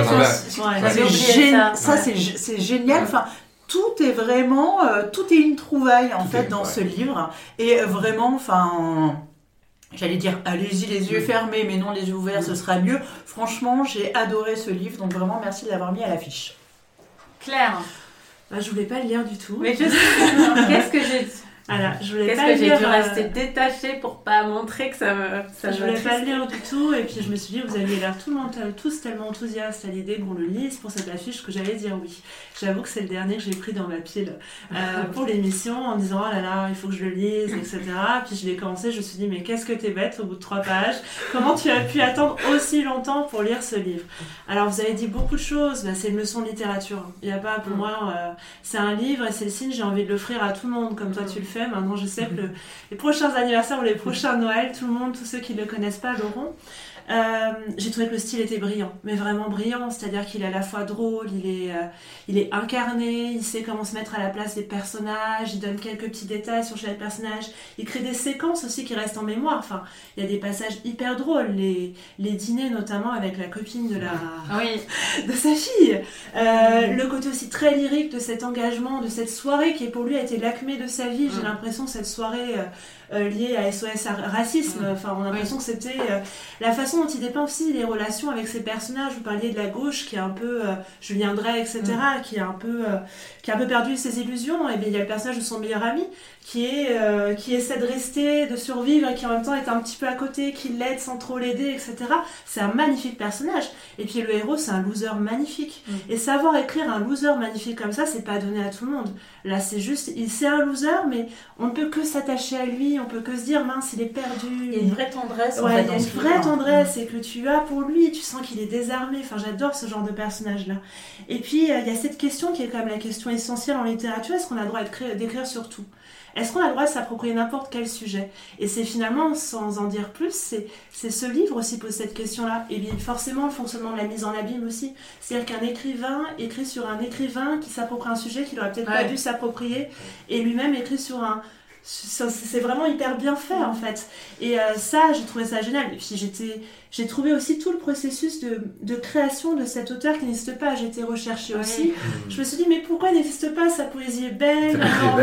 être c'est génial. Enfin, tout est vraiment tout est une trouvaille en fait dans ce livre, et vraiment, enfin, j'allais dire allez-y les yeux fermés, mais non, les yeux ouverts, ce sera mieux. Franchement, j'ai adoré ce livre, donc vraiment merci de l'avoir mis à l'affiche. Claire, je voulais pas le lire du tout. Mais qu'est-ce que j'ai dit? Alors, j'ai dû rester détachée pour pas montrer que ça me je voulais pas le lire du tout, et puis je me suis dit, vous aviez l'air tous tellement enthousiastes à l'idée qu'on le lise pour cette affiche que j'allais dire oui. J'avoue que c'est le dernier que j'ai pris dans ma pile pour l'émission, en disant oh là là, il faut que je le lise, etc. Puis je l'ai commencé, je me suis dit mais qu'est-ce que t'es bête au bout de 3 pages, comment tu as pu attendre aussi longtemps pour lire ce livre? Alors vous avez dit beaucoup de choses, c'est une leçon de littérature. Il y a pas, pour moi, c'est un livre et c'est le signe, j'ai envie de l'offrir à tout le monde comme toi tu le fais. Maintenant, je sais que les prochains anniversaires ou les prochains Noël, tout le monde, tous ceux qui ne le connaissent pas l'auront. J'ai trouvé que le style était brillant, mais vraiment brillant, c'est-à-dire qu'il est à la fois drôle, il est incarné, il sait comment se mettre à la place des personnages, il donne quelques petits détails sur chaque personnage, il crée des séquences aussi qui restent en mémoire. Enfin, il y a des passages hyper drôles, les dîners notamment avec la copine de sa fille, le côté aussi très lyrique de cet engagement, de cette soirée qui pour lui a été l'acmé de sa vie. J'ai l'impression que cette soirée liée à SOS Racisme, enfin on a l'impression que c'était la façon façon dont il dépeint aussi les relations avec ses personnages. Vous parliez de la gauche qui est un peu Julien Drey, etc., qui a un peu perdu ses illusions. Et bien il y a le personnage de son meilleur ami qui essaie de rester, de survivre et qui en même temps est un petit peu à côté, qui l'aide sans trop l'aider, etc. C'est un magnifique personnage. Et puis le héros, c'est un loser magnifique. Et savoir écrire un loser magnifique comme ça, c'est pas donné à tout le monde. Là, c'est juste, c'est un loser, mais on ne peut que s'attacher à lui, on peut que se dire, mince, il est perdu. Il y a une vraie tendresse. Ouais, il y a une vraie tendresse et que tu as pour lui, tu sens qu'il est désarmé. Enfin, j'adore ce genre de personnage-là. Et puis, il y a cette question qui est quand même la question essentielle en littérature, est-ce qu'on a le droit d'écrire sur tout ? Est-ce qu'on a le droit de s'approprier n'importe quel sujet ? Et c'est finalement, sans en dire plus, c'est ce livre aussi pose cette question-là. Et bien forcément, le fonctionnement de la mise en abîme aussi. C'est-à-dire qu'un écrivain écrit sur un écrivain qui s'approprie un sujet qu'il n'aurait peut-être pas dû s'approprier, et lui-même écrit sur un... C'est vraiment hyper bien fait en fait. Et ça, j'ai trouvé ça génial. Et puis j'ai trouvé aussi tout le processus de création de cet auteur qui n'existe pas. J'ai été recherchée aussi. Je me suis dit, mais pourquoi n'existe pas ? Sa poésie est belle,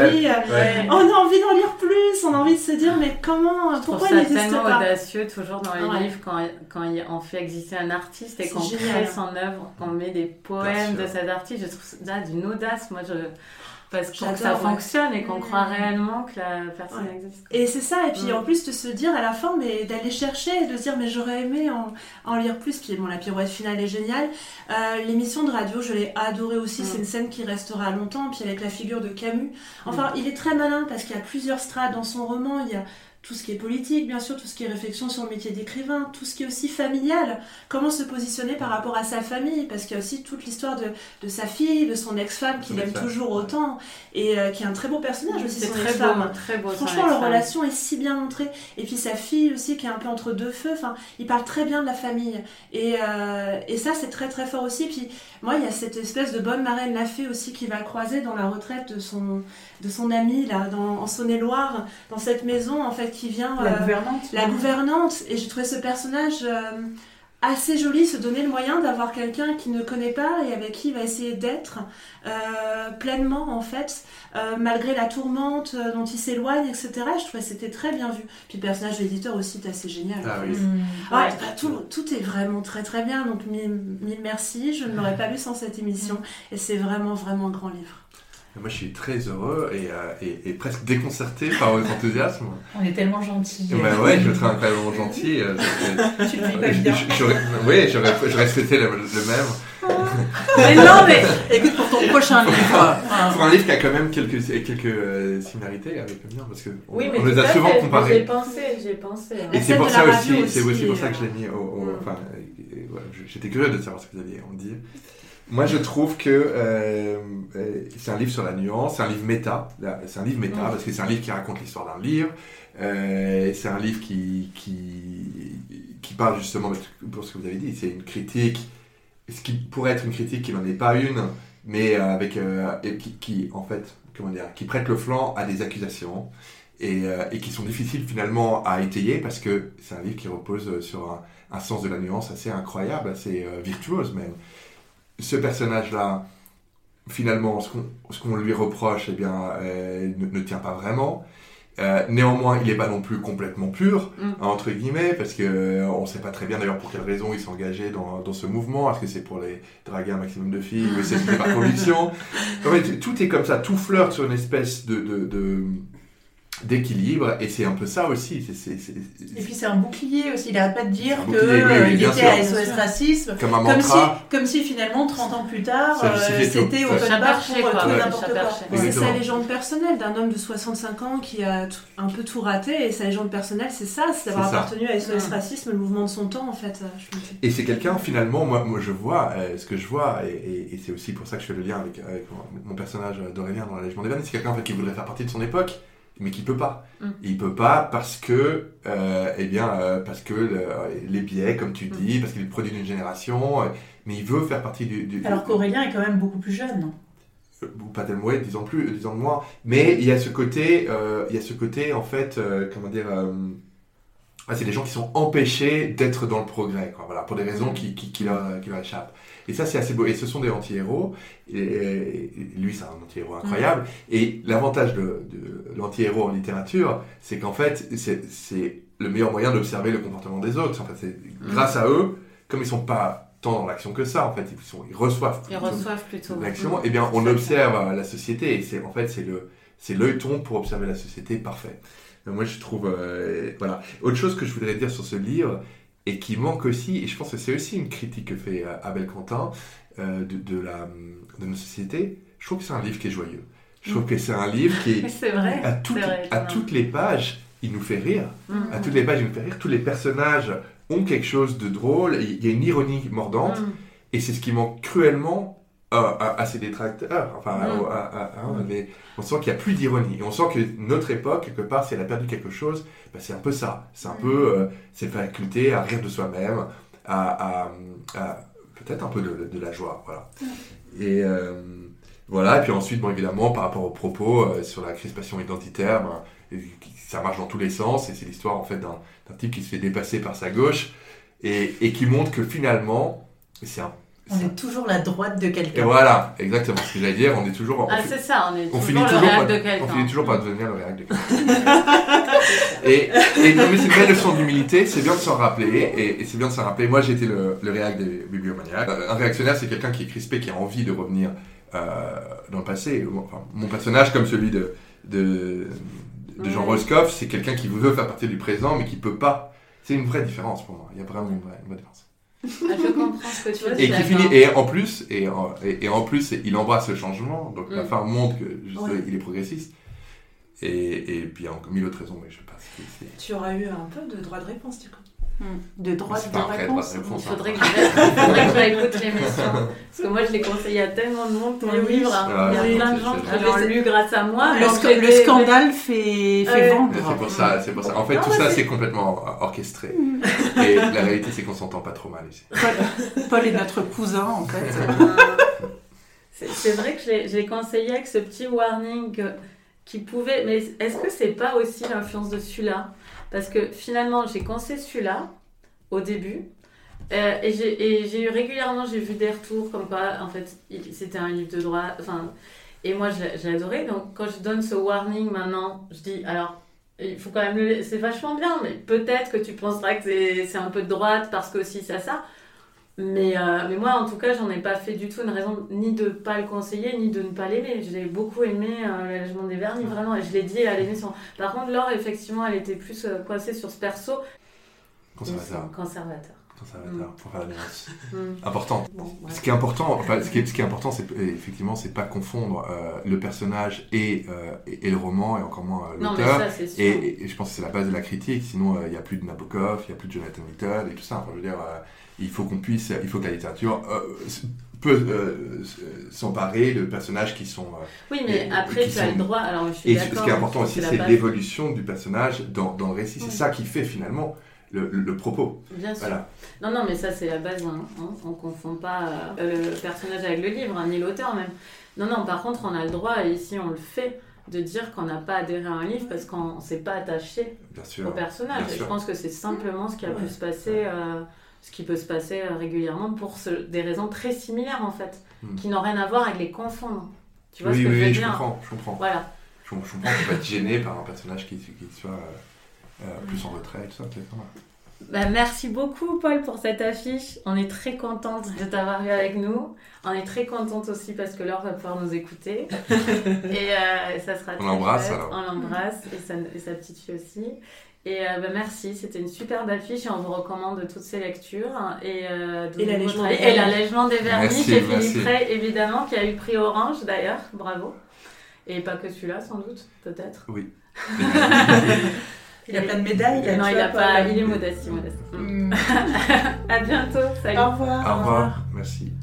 on a envie d'en lire plus, on a envie de se dire, mais comment, pourquoi il n'existe pas ? Je trouve ça tellement audacieux toujours dans les livres quand on fait exister un artiste et qu'on crée son œuvre, qu'on met des poèmes de cet artiste. Je trouve ça d'une audace. Parce que ça fonctionne et qu'on croit réellement que la personne existe. Et c'est ça, et puis en plus de se dire à la fin, mais d'aller chercher, de se dire mais j'aurais aimé en lire plus, puis bon, la pirouette finale est géniale. L'émission de radio, je l'ai adorée aussi, c'est une scène qui restera longtemps, puis avec la figure de Camus. Enfin, il est très malin parce qu'il y a plusieurs strates dans son roman, il y a tout ce qui est politique, bien sûr, tout ce qui est réflexion sur le métier d'écrivain, tout ce qui est aussi familial, comment se positionner par rapport à sa famille, parce qu'il y a aussi toute l'histoire de sa fille, de son ex-femme qu'il aime toujours autant, et qui est un très beau personnage aussi, son ex-femme. Très beau. Franchement, leur relation est si bien montrée. Et puis sa fille aussi, qui est un peu entre deux feux, enfin, il parle très bien de la famille. Et ça, c'est très très fort aussi. Puis moi, il y a cette espèce de bonne marraine Lafay aussi qui va croiser dans la retraite de son amie, là, en Saône-et-Loire, dans cette maison, en fait, qui vient... La gouvernante. Et j'ai trouvé ce personnage assez joli, se donner le moyen d'avoir quelqu'un qui ne connaît pas et avec qui il va essayer d'être pleinement, en fait, malgré la tourmente dont il s'éloigne, etc. Je trouvais que c'était très bien vu. Puis le personnage de l'éditeur aussi est assez génial. Ah oui. Tout est vraiment très très bien, donc mille merci. Je ne l'aurais pas lu sans cette émission. Et c'est vraiment, vraiment un grand livre. Moi, je suis très heureux et presque déconcerté par votre enthousiasme. On est tellement gentils. Ben ouais, je serais incroyablement gentil. Tu le vis pas bien. J'aurais souhaité le même. Mais non, mais écoute, pour ton prochain livre. Pour un livre qui a quand même quelques similarités avec le mien, parce que on les a souvent comparés. J'ai pensé. Et c'est pour ça aussi, c'est aussi pour ça que je l'ai mis enfin, j'étais curieux de savoir ce que vous aviez à en dire. Moi, je trouve que c'est un livre sur la nuance, c'est un livre méta. C'est un livre méta parce que c'est un livre qui raconte l'histoire d'un livre. C'est un livre qui parle justement, pour ce que vous avez dit, c'est une critique, ce qui pourrait être une critique qui n'en est pas une, mais avec qui en fait, qui prête le flanc à des accusations et qui sont difficiles finalement à étayer parce que c'est un livre qui repose sur un sens de la nuance assez incroyable, assez virtuose même. Ce personnage-là, finalement, ce qu'on lui reproche, ne tient pas vraiment. Néanmoins, il n'est pas non plus complètement pur, entre guillemets, parce qu'on ne sait pas très bien d'ailleurs pour quelle raison il s'est engagé dans ce mouvement. Est-ce que c'est pour les draguer un maximum de filles ou est-ce que c'est par conviction ? En fait, tout est comme ça, tout flirte sur une espèce d'équilibre, et c'est un peu ça aussi. Et puis c'est un bouclier aussi, il n'arrête pas de dire qu'il était à SOS Racisme, comme un mantra. Comme si finalement 30 ans plus tard, c'était open bar pour tout n'importe quoi. C'est sa légende personnelle d'un homme de 65 ans qui a un peu tout raté, et sa légende personnelle, c'est ça, c'est d'avoir appartenu à SOS Racisme, le mouvement de son temps en fait. Et c'est quelqu'un, finalement, moi je vois, ce que je vois, et c'est aussi pour ça que je fais le lien avec mon personnage d'Aurélien dans La Légende des Vannes, c'est quelqu'un en fait, qui voudrait faire partie de son époque, mais qui peut pas. Il peut pas parce que les biais, comme tu dis, parce qu'il est le produit d'une génération, mais il veut faire partie du... Alors qu'Aurélien est quand même beaucoup plus jeune, non ? Ou pas tellement, disons moins. Mais il y a ce côté, en fait, c'est des gens qui sont empêchés d'être dans le progrès, quoi, voilà, pour des raisons qui leur échappent. Et ça, c'est assez beau. Et ce sont des anti-héros. Et lui, c'est un anti-héros incroyable. Et l'avantage de l'anti-héros en littérature, c'est qu'en fait, c'est le meilleur moyen d'observer le comportement des autres. En fait, c'est grâce à eux, comme ils sont pas tant dans l'action que ça, en fait, ils reçoivent plutôt l'action, et bien on observe la société, et c'est l'œilleton pour observer la société parfait. Moi, je trouve... voilà. Autre chose que je voudrais dire sur ce livre, et qui manque aussi, et je pense que c'est aussi une critique que fait Abel Quentin de nos sociétés, je trouve que c'est un livre qui est joyeux. Je trouve que c'est un livre qui est... c'est vrai. À toutes les pages, il nous fait rire. À toutes les pages, il nous fait rire. Tous les personnages ont quelque chose de drôle. Il y a une ironie mordante. Et c'est ce qui manque cruellement à ces détracteurs. Mais on sent qu'il n'y a plus d'ironie. Et on sent que notre époque, quelque part, si elle a perdu quelque chose, c'est un peu ça. C'est un peu cette faculté à rire de soi-même, à peut-être un peu de la joie. Voilà. Et... voilà, et puis ensuite, évidemment, par rapport aux propos sur la crispation identitaire, ça marche dans tous les sens, et c'est l'histoire en fait d'un type qui se fait dépasser par sa gauche, et qui montre que finalement, on est toujours la droite de quelqu'un. Et voilà, exactement ce que j'allais dire, on est toujours... c'est ça, on finit toujours le réac de quelqu'un. On finit toujours par devenir le réac de quelqu'un. et non, mais c'est une belle leçon d'humilité, c'est bien de s'en rappeler, et c'est bien de s'en rappeler. Moi, j'ai été le réac des bibliomaniaques. Un réactionnaire, c'est quelqu'un qui est crispé, qui a envie de revenir dans le passé. Enfin, mon personnage, comme celui de Jean Roscoff, c'est quelqu'un qui veut faire partie du présent, mais qui peut pas. C'est une vraie différence pour moi. Il y a vraiment une vraie différence. Je comprends ce que tu veux dire. Et qui finit, et en plus, il embrasse le changement. Donc la fin montre qu'il est progressiste. Et puis il y a encore mille autres raisons, mais je sais pas. Tu auras eu un peu de droit de réponse, du coup. De droit de réponse. Il faudrait que je réécoute l'émission. Parce que moi, je l'ai conseillé à tellement de monde ton livre. Il y a plein de gens qui l'ont lu grâce à moi. Le scandale fait vendre. C'est pour ça. En fait, tout ça, c'est complètement orchestré. Et la réalité, c'est qu'on s'entend pas trop mal ici. Paul est notre cousin, en fait. C'est vrai que je l'ai conseillé avec ce petit warning qui pouvait... Mais est-ce que c'est pas aussi l'influence de celui-là ? Parce que finalement, j'ai conseillé celui-là au début. Et j'ai eu régulièrement, j'ai vu des retours comme quoi, en fait, c'était un livre de droit. Et moi, j'ai adoré. Donc, quand je donne ce warning maintenant, je dis, alors, il faut quand même c'est vachement bien, mais peut-être que tu penseras que c'est un peu de droite parce que si, ça. Mais moi, en tout cas, j'en ai pas fait du tout une raison ni de pas le conseiller, ni de ne pas l'aimer. Je l'ai beaucoup aimé, l'allègement des vernis, vraiment, et je l'ai dit à l'émission. Par contre, Laure, effectivement, elle était plus coincée sur ce perso. Conservateur. Pour faire la nuance. Important. Ce qui est important, c'est effectivement, c'est pas confondre le personnage et le roman, et encore moins l'auteur. Non, mais ça, c'est sûr. Et je pense que c'est la base de la critique. Sinon, il n'y a plus de Nabokov, il n'y a plus de Jonathan Littell et tout ça. Enfin, je veux dire, il faut que la littérature peut s'emparer de personnages qui sont... oui, mais après, tu as le droit. Alors, je suis d'accord. Et ce qui est important aussi, c'est l'évolution du personnage dans le récit. C'est ça qui fait finalement le propos. Bien sûr. Voilà. Non, mais ça, c'est la base. On ne confond pas le personnage avec le livre, ni l'auteur même. Non, par contre, on a le droit, et ici, on le fait, de dire qu'on n'a pas adhéré à un livre parce qu'on ne s'est pas attaché au personnage. Et je pense que c'est simplement ce qui a pu se passer... ce qui peut se passer régulièrement pour des raisons très similaires en fait, qui n'ont rien à voir avec les confondre. Tu vois ce que je veux dire ? Je comprends. Voilà. Je comprends qu'on peut être gêné par un personnage qui soit plus en retrait et tout ça, c'est pas mal. Merci beaucoup Paul pour cette affiche. On est très contente de t'avoir eu avec nous. On est très contente aussi parce que Laure va pouvoir nous écouter. Et ça sera très l'embrasse chouette. Alors. On l'embrasse et sa petite fille aussi. Et merci, c'était une superbe affiche et on vous recommande toutes ces lectures. Et l'allègement des vernis chez Philippe Ray, évidemment, qui a eu prix Orange d'ailleurs, bravo. Et pas que celui-là, sans doute, peut-être. Oui. Il a plein de médailles. Non, il a pas, il est modeste. À bientôt, salut. Au revoir. Au revoir, merci.